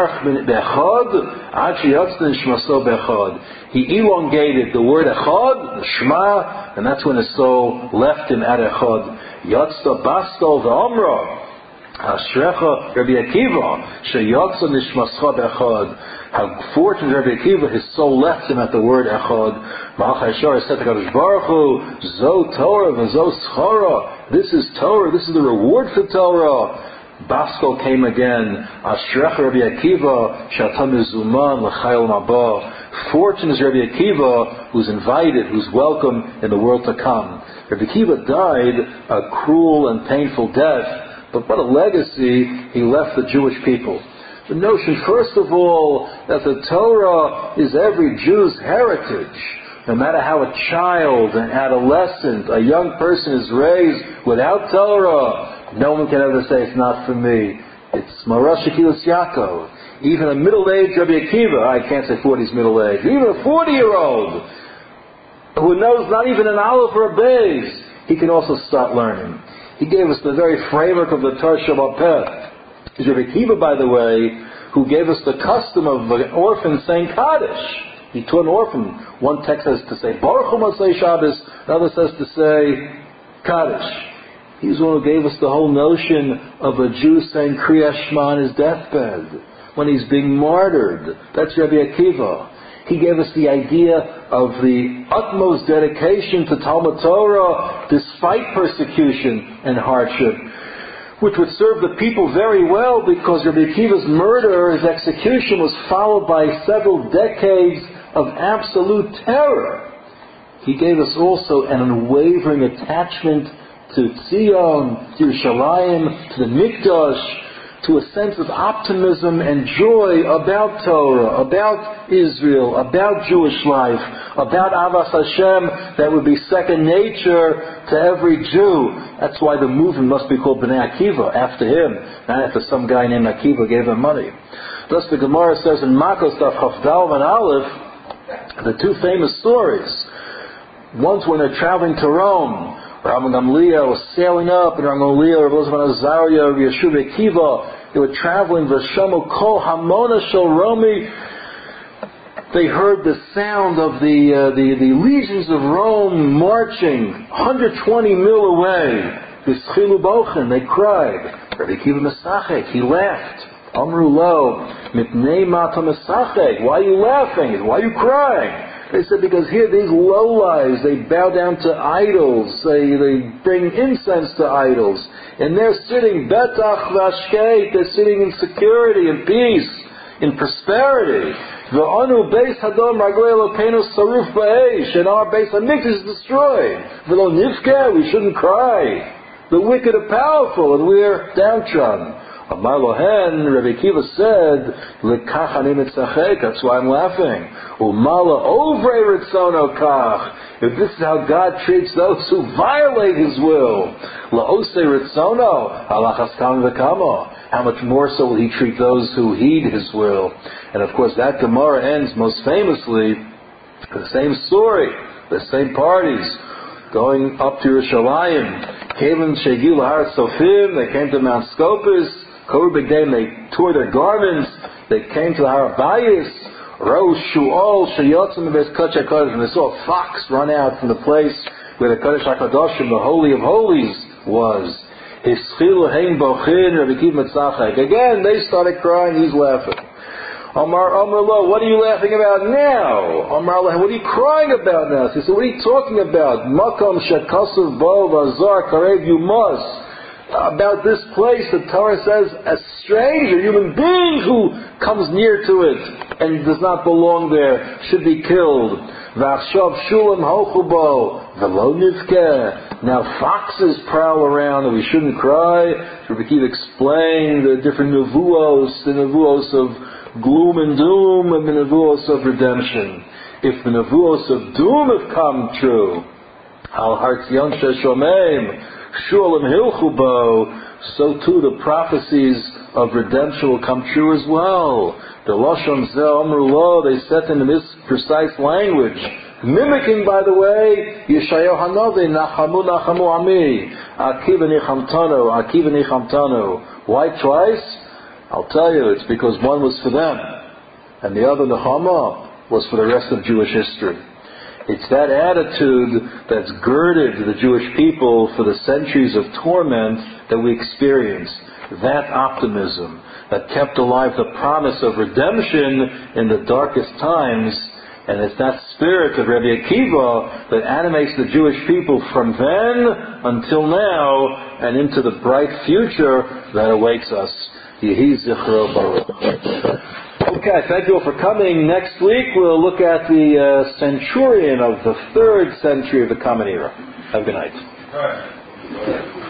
elongated the word echad, the Shema, and that's when his soul left him at echad. Yatzta basto v'amra, Ashrecha Rabbi Akiva, sheyatza nishmascha b'echad. How fortunate Rabbi Akiva, his soul left him at the word echad. Malach Yashar said to Kadosh Baruch Hu, Zo Torah v'zo schara. This is Torah. This is the reward for Torah. Basko came again. Ashrecha Rabbi Akiva, Shata Mizuman l'chayil mabah. Fortunate is Rabbi Akiva, who's invited, who's welcome in the world to come. Rabbi Akiva died a cruel and painful death, but what a legacy he left the Jewish people. The notion, first of all, that the Torah is every Jew's heritage. No matter how a child, an adolescent, a young person is raised without Torah, no one can ever say it's not for me. It's Marash Shekilas Yaakov. Even a middle-aged Rabbi Akiva, I can't say forty is middle-aged, even a forty-year-old who knows not even an aleph or a beis, he can also start learning. He gave us the very framework of the Torah Shabbat Peh. It's Rabbi Akiva, by the way, who gave us the custom of an orphan saying Kaddish. He taught an orphan. One text says to say Baruch Hu Motzei Shabbos, another says to say Kaddish. He's the one who gave us the whole notion of a Jew saying Kriyas Shema on his deathbed, when he's being martyred. That's Rabbi Akiva. He gave us the idea of the utmost dedication to Talmud Torah despite persecution and hardship, which would serve the people very well because Rabbi Akiva's murder, his execution, was followed by several decades of absolute terror. He gave us also an unwavering attachment to Zion, to Yerushalayim, to the Mikdash, to a sense of optimism and joy about Torah, about Israel, about Jewish life, about Avas Hashem that would be second nature to every Jew. That's why the movement must be called Bnei Akiva, after him, not after some guy named Akiva gave him money. Thus the Gemara says in Makos Daf Chavdal and Aleph, the two famous stories. Once when they're traveling to Rome, Rabbi Gamliel was sailing up, and Rabbi Gamliel, Rabbi Elazar ben Azariah, Rabbi Yeshua Akiva, they were traveling, V'shamu kol hamona shel Romi. They heard the sound of the, uh, the the legions of Rome marching one hundred twenty mil away. V'schilu bochen, they cried. Rabbi Akiva mesachek, he laughed. Amru lo, mitnei mata mesachek, why are you laughing? Why are you crying? They said, because here these lowlives, they bow down to idols, they, they bring incense to idols, and they're sitting, betach v'ashkeit, they're sitting in security, in peace, in prosperity. V'anu beis hadom raglei Elokeinu saruf ba'esh, and our beis hamikdash is destroyed. V'lo nifkeh, we shouldn't cry. The wicked are powerful, and we're downtrodden. Amar lohen, Rabbi Akiva said, L'kach ani mitzachek, that's why I'm laughing. Umala ovre ritzono kach. If this is how God treats those who violate His will, la'ose ritzono, halachas kam v'kamo. How much more so will He treat those who heed His will? And of course that Gemara ends most famously, the same story, the same parties, going up to Yerushalayim. Kevin Shegil Har Sofim, they came to Mount Scopus. Koru B'Gdeim, they tore their garments. They came to the Har Bayis. Ro Shu'ol Sheyotzim Beis Kodesh HaKadosh, and they saw a fox run out from the place where the Kodesh HaKadoshim, the Holy of Holies, was. Hischilu Hein Bochin Rabbi Akiva Mitzachek. Again, they started crying. He's laughing. Amar Amar Lo, what are you laughing about now? Amar Lo, what are you crying about now? So he said, what are you talking about? Makom shekasuv bo vazar karev, you must. About this place, the Torah says, a stranger, human being who comes near to it and does not belong there should be killed. V'achshav shulam hochubo v'lo nivkeh. Now foxes prowl around and we shouldn't cry. Rabbi Akiva explained the different nevuos, the nevuos of gloom and doom and the nevuos of redemption. If the nevuos of doom have come true, al hartzion sheshomeim shulam hilchubo, so too the prophecies of redemption will come true as well. The Lashon Zeh Amru Lo, they said in this precise language, mimicking, by the way, Yeshayahu Hanavi, Nachamu Nachamu Ami, Akiva Nichamtanu, Akiva Nichamtanu. Why twice? I'll tell you, it's because one was for them, and the other, Nechama, was for the rest of Jewish history. It's that attitude that's girded the Jewish people for the centuries of torment that we experience. That optimism that kept alive the promise of redemption in the darkest times. And it's that spirit of Rabbi Akiva that animates the Jewish people from then until now and into the bright future that awaits us. Yehi Zichro Baruch. Okay, thank you all for coming. Next week we'll look at the uh, centurion of the third century of the Common Era. Have a good night. All right.